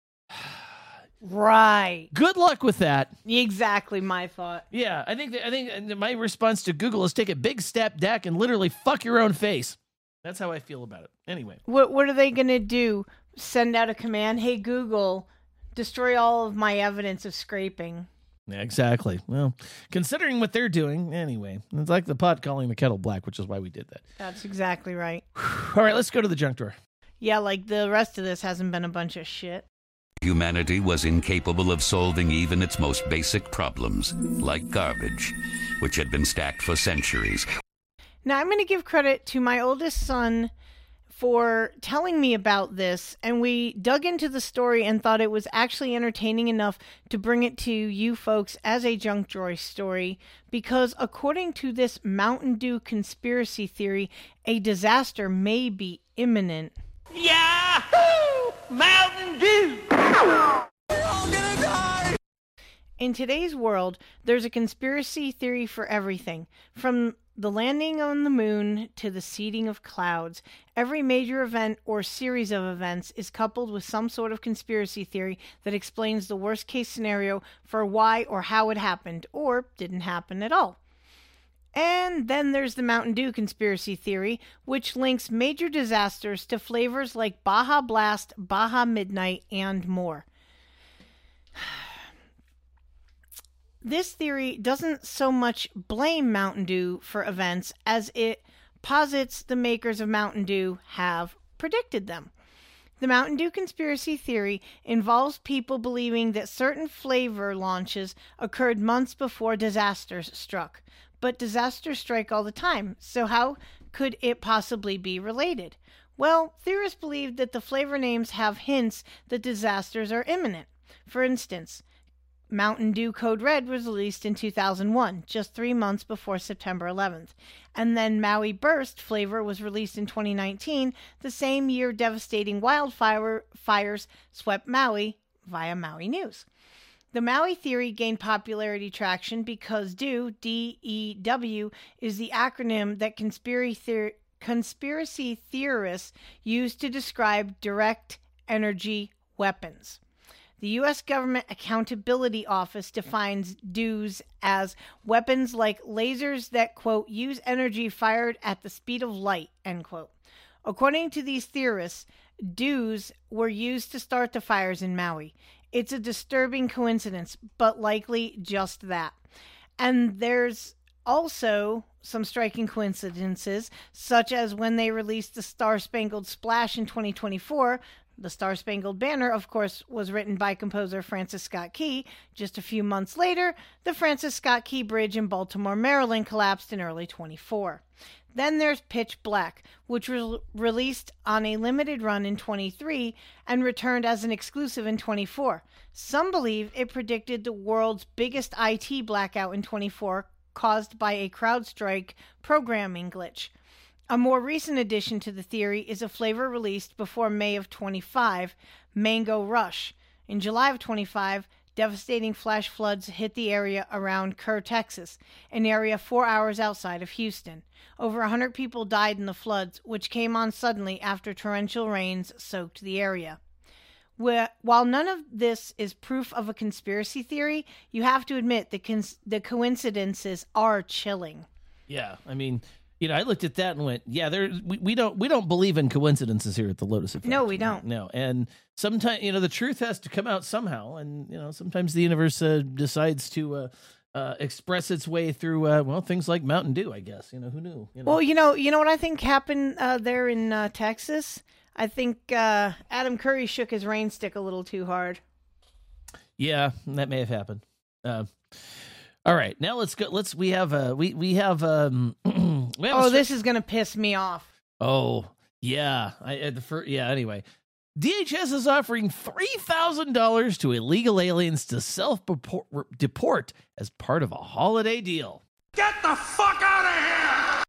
Right. Good luck with that. Exactly my thought. Yeah, I think my response to Google is take a big step back and literally fuck your own face. That's how I feel about it. Anyway. What are they going to do? Send out a command, hey, Google, destroy all of my evidence of scraping. Yeah, exactly. Well, considering what they're doing, anyway, it's like the pot calling the kettle black, which is why we did that. That's exactly right. All right, let's go to the junk drawer. Yeah, like the rest of this hasn't been a bunch of shit. Humanity was incapable of solving even its most basic problems, like garbage, which had been stacked for centuries. Now, I'm going to give credit to my oldest son for telling me about this, and we dug into the story and thought it was actually entertaining enough to bring it to you folks as a junk drawer story, because according to this Mountain Dew conspiracy theory, a disaster may be imminent. Yahoo! Mountain Dew! We're all gonna die! In today's world, there's a conspiracy theory for everything. From the landing on the moon to the seeding of clouds, every major event or series of events is coupled with some sort of conspiracy theory that explains the worst case scenario for why or how it happened, or didn't happen at all. And then there's the Mountain Dew conspiracy theory, which links major disasters to flavors like Baja Blast, Baja Midnight, and more. This theory doesn't so much blame Mountain Dew for events as it posits the makers of Mountain Dew have predicted them. The Mountain Dew conspiracy theory involves people believing that certain flavor launches occurred months before disasters struck. but disasters strike all the time. So how could it possibly be related? Well, theorists believe that the flavor names have hints that disasters are imminent. For instance, Mountain Dew Code Red was released in 2001, just 3 months before September 11th. And then Maui Burst flavor was released in 2019, the same year devastating wildfires swept Maui via Maui News. The Maui theory gained popularity traction because DEW, D-E-W, is the acronym that conspiracy theorists use to describe direct energy weapons. The U.S. Government Accountability Office defines DEWs as weapons like lasers that, quote, use energy fired at the speed of light, end quote. According to these theorists, DEWs were used to start the fires in Maui. It's a disturbing coincidence, but likely just that. And there's also some striking coincidences, such as when they released the Star-Spangled Splash in 2024. The Star-Spangled Banner, of course, was written by composer Francis Scott Key. Just a few months later, the Francis Scott Key Bridge in Baltimore, Maryland collapsed in early 24. Then there's Pitch Black, which was released on a limited run in 23 and returned as an exclusive in 24. Some believe it predicted the world's biggest IT blackout in 24, caused by a CrowdStrike programming glitch. A more recent addition to the theory is a flavor released before May of 25, Mango Rush. In July of 25, devastating flash floods hit the area around Kerr, Texas, an area 4 hours outside of Houston. Over 100 people died in the floods, which came on suddenly after torrential rains soaked the area. While none of this is proof of a conspiracy theory, you have to admit the coincidences are chilling. Yeah, I mean, I looked at that and went, yeah, we don't believe in coincidences here at the Lotus Effect. No, we don't. No, and sometimes the truth has to come out somehow, and sometimes the universe decides to express its way through things like Mountain Dew, I guess. Who knew? Well, you know what I think happened there in Texas. I think Adam Curry shook his rain stick a little too hard. Yeah, that may have happened. All right, now let's go. We have. This is gonna piss me off. Oh yeah, Anyway, DHS is offering $3,000 to illegal aliens to self-deport as part of a holiday deal. Get the fuck out of here!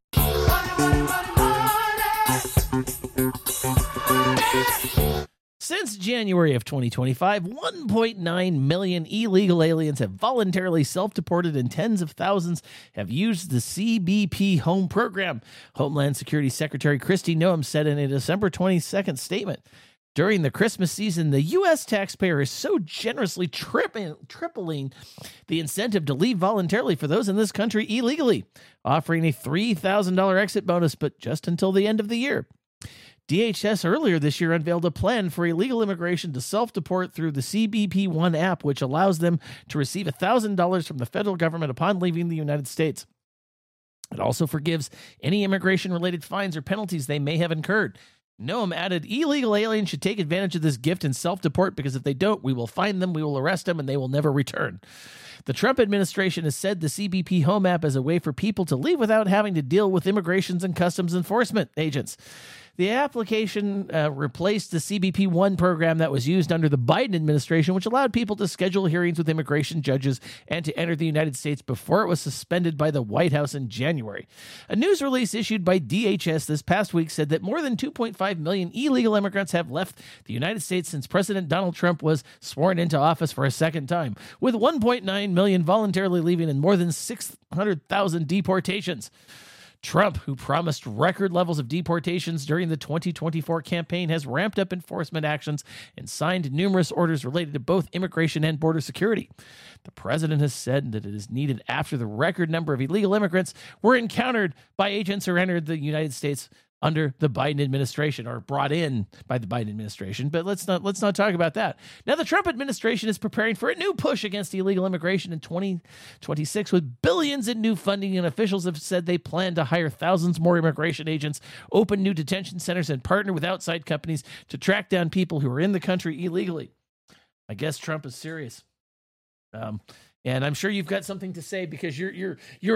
Since January of 2025, 1.9 million illegal aliens have voluntarily self-deported and tens of thousands have used the CBP Home program. Homeland Security Secretary Kristi Noem said in a December 22nd statement, during the Christmas season, the U.S. taxpayer is so generously tripling the incentive to leave voluntarily for those in this country illegally, offering a $3,000 exit bonus, but just until the end of the year. DHS earlier this year unveiled a plan for illegal immigration to self-deport through the CBP One app, which allows them to receive $1,000 from the federal government upon leaving the United States. It also forgives any immigration-related fines or penalties they may have incurred. Noem added, illegal aliens should take advantage of this gift and self-deport because if they don't, we will find them, we will arrest them, and they will never return. The Trump administration has said the CBP Home app is a way for people to leave without having to deal with immigrations and customs enforcement agents. The application replaced the CBP One program that was used under the Biden administration, which allowed people to schedule hearings with immigration judges and to enter the United States before it was suspended by the White House in January. A news release issued by DHS this past week said that more than 2.5 million illegal immigrants have left the United States since President Donald Trump was sworn into office for a second time, with 1.9 million voluntarily leaving and more than 600,000 deportations. Trump, who promised record levels of deportations during the 2024 campaign, has ramped up enforcement actions and signed numerous orders related to both immigration and border security. The president has said that it is needed after the record number of illegal immigrants were encountered by agents who entered the United States under the Biden administration, or brought in by the Biden administration. But let's not talk about that. Now, the Trump administration is preparing for a new push against illegal immigration in 2026 with billions in new funding, and officials have said they plan to hire thousands more immigration agents, open new detention centers, and partner with outside companies to track down people who are in the country illegally. I guess Trump is serious. And I'm sure you've got something to say because you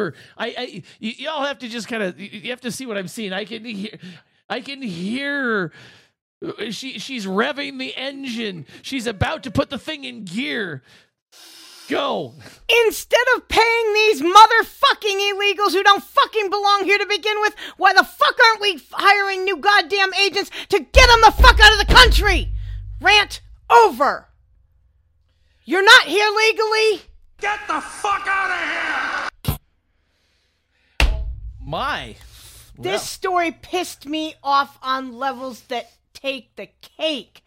all have to just kind of, you have to see what I'm seeing. I can hear she's revving the engine. She's about to put the thing in gear. Go. Instead of paying these motherfucking illegals who don't fucking belong here to begin with, why the fuck aren't we hiring new goddamn agents to get them the fuck out of the country? Rant over. You're not here legally? Get the fuck out of here! My. This story pissed me off on levels that take the cake.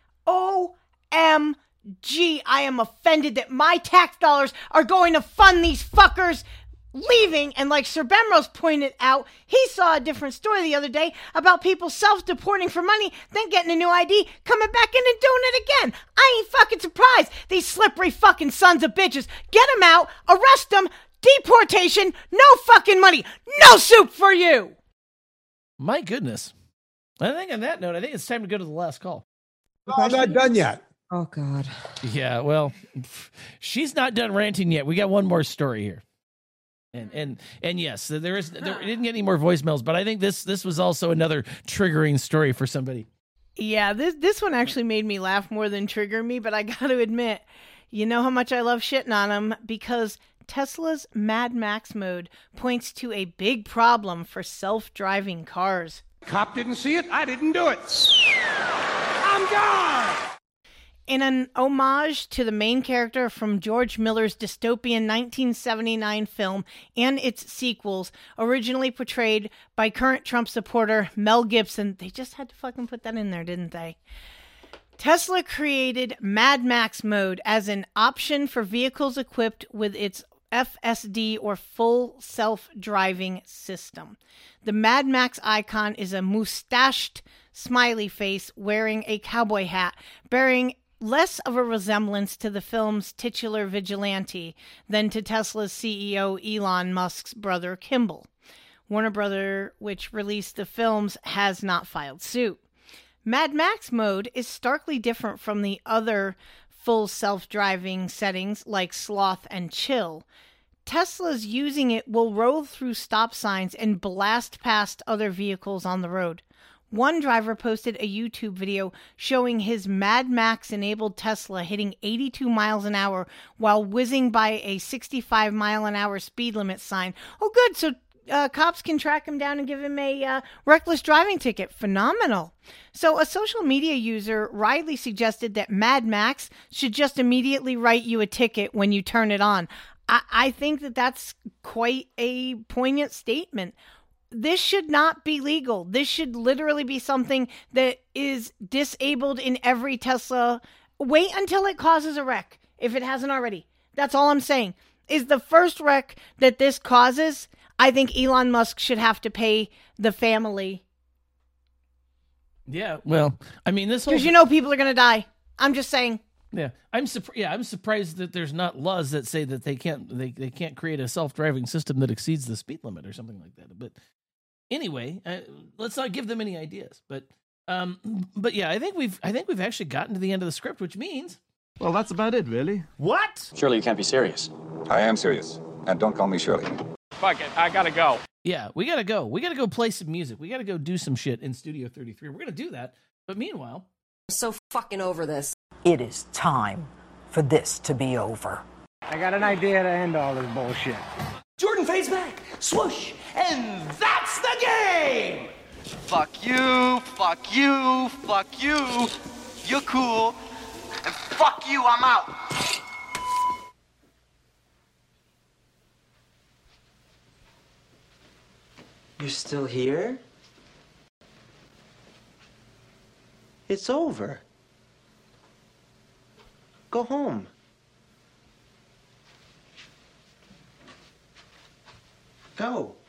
OMG, I am offended that my tax dollars are going to fund these fuckers leaving. And like Sir Bemrose pointed out, he saw a different story the other day about people self-deporting for money, then getting a new ID, coming back in and doing it again. I ain't fucking surprised. These slippery fucking sons of bitches. Get them out, arrest them, deportation, no fucking money, no soup for you. My goodness. I think on that note, I think it's time to go to the last call. No, I'm not done yet. Oh, God. Yeah, well, she's not done ranting yet. We got one more story here. And yes, we didn't get any more voicemails, but I think this was also another triggering story for somebody. Yeah, this one actually made me laugh more than trigger me, but I got to admit, you know how much I love shitting on them because Tesla's Mad Max mode points to a big problem for self-driving cars. Cop didn't see it, I didn't do it. I'm gone! In an homage to the main character from George Miller's dystopian 1979 film and its sequels, originally portrayed by current Trump supporter Mel Gibson, they just had to fucking put that in there, didn't they? Tesla created Mad Max mode as an option for vehicles equipped with its FSD or full self-driving system. The Mad Max icon is a mustached smiley face wearing a cowboy hat, bearing less of a resemblance to the film's titular vigilante than to Tesla's CEO Elon Musk's brother Kimball. Warner Brother, which released the films, has not filed suit. Mad Max mode is starkly different from the other full self-driving settings like Sloth and Chill. Tesla's using it will roll through stop signs and blast past other vehicles on the road. One driver posted a YouTube video showing his Mad Max-enabled Tesla hitting 82 miles an hour while whizzing by a 65-mile-an-hour speed limit sign. Oh, good, so cops can track him down and give him a reckless driving ticket. Phenomenal. So a social media user rightly suggested that Mad Max should just immediately write you a ticket when you turn it on. I think that that's quite a poignant statement. This should not be legal. This should literally be something that is disabled in every Tesla. Wait until it causes a wreck, if it hasn't already. That's all I'm saying. Is the first wreck that this causes, I think Elon Musk should have to pay the family. Yeah, well, I mean, this whole... Because you know people are going to die. I'm just saying. Yeah, I'm surprised that there's not laws that say that they can't create a self-driving system that exceeds the speed limit or something like that. But anyway, let's not give them any ideas. But yeah, I think we've actually gotten to the end of the script, which means, well, that's about it, really. What? Surely you can't be serious. I am serious, and don't call me Shirley. Fuck it, I gotta go. Yeah, we gotta go. We gotta go play some music. We gotta go do some shit in Studio 33. We're gonna do that. But meanwhile, I'm so fucking over this. It is time for this to be over. I got an idea to end all this bullshit. Jordan fades back, swoosh, and that's the game! Fuck you, fuck you, fuck you. You're cool. And fuck you, I'm out. You're still here? It's over. Go home. Go.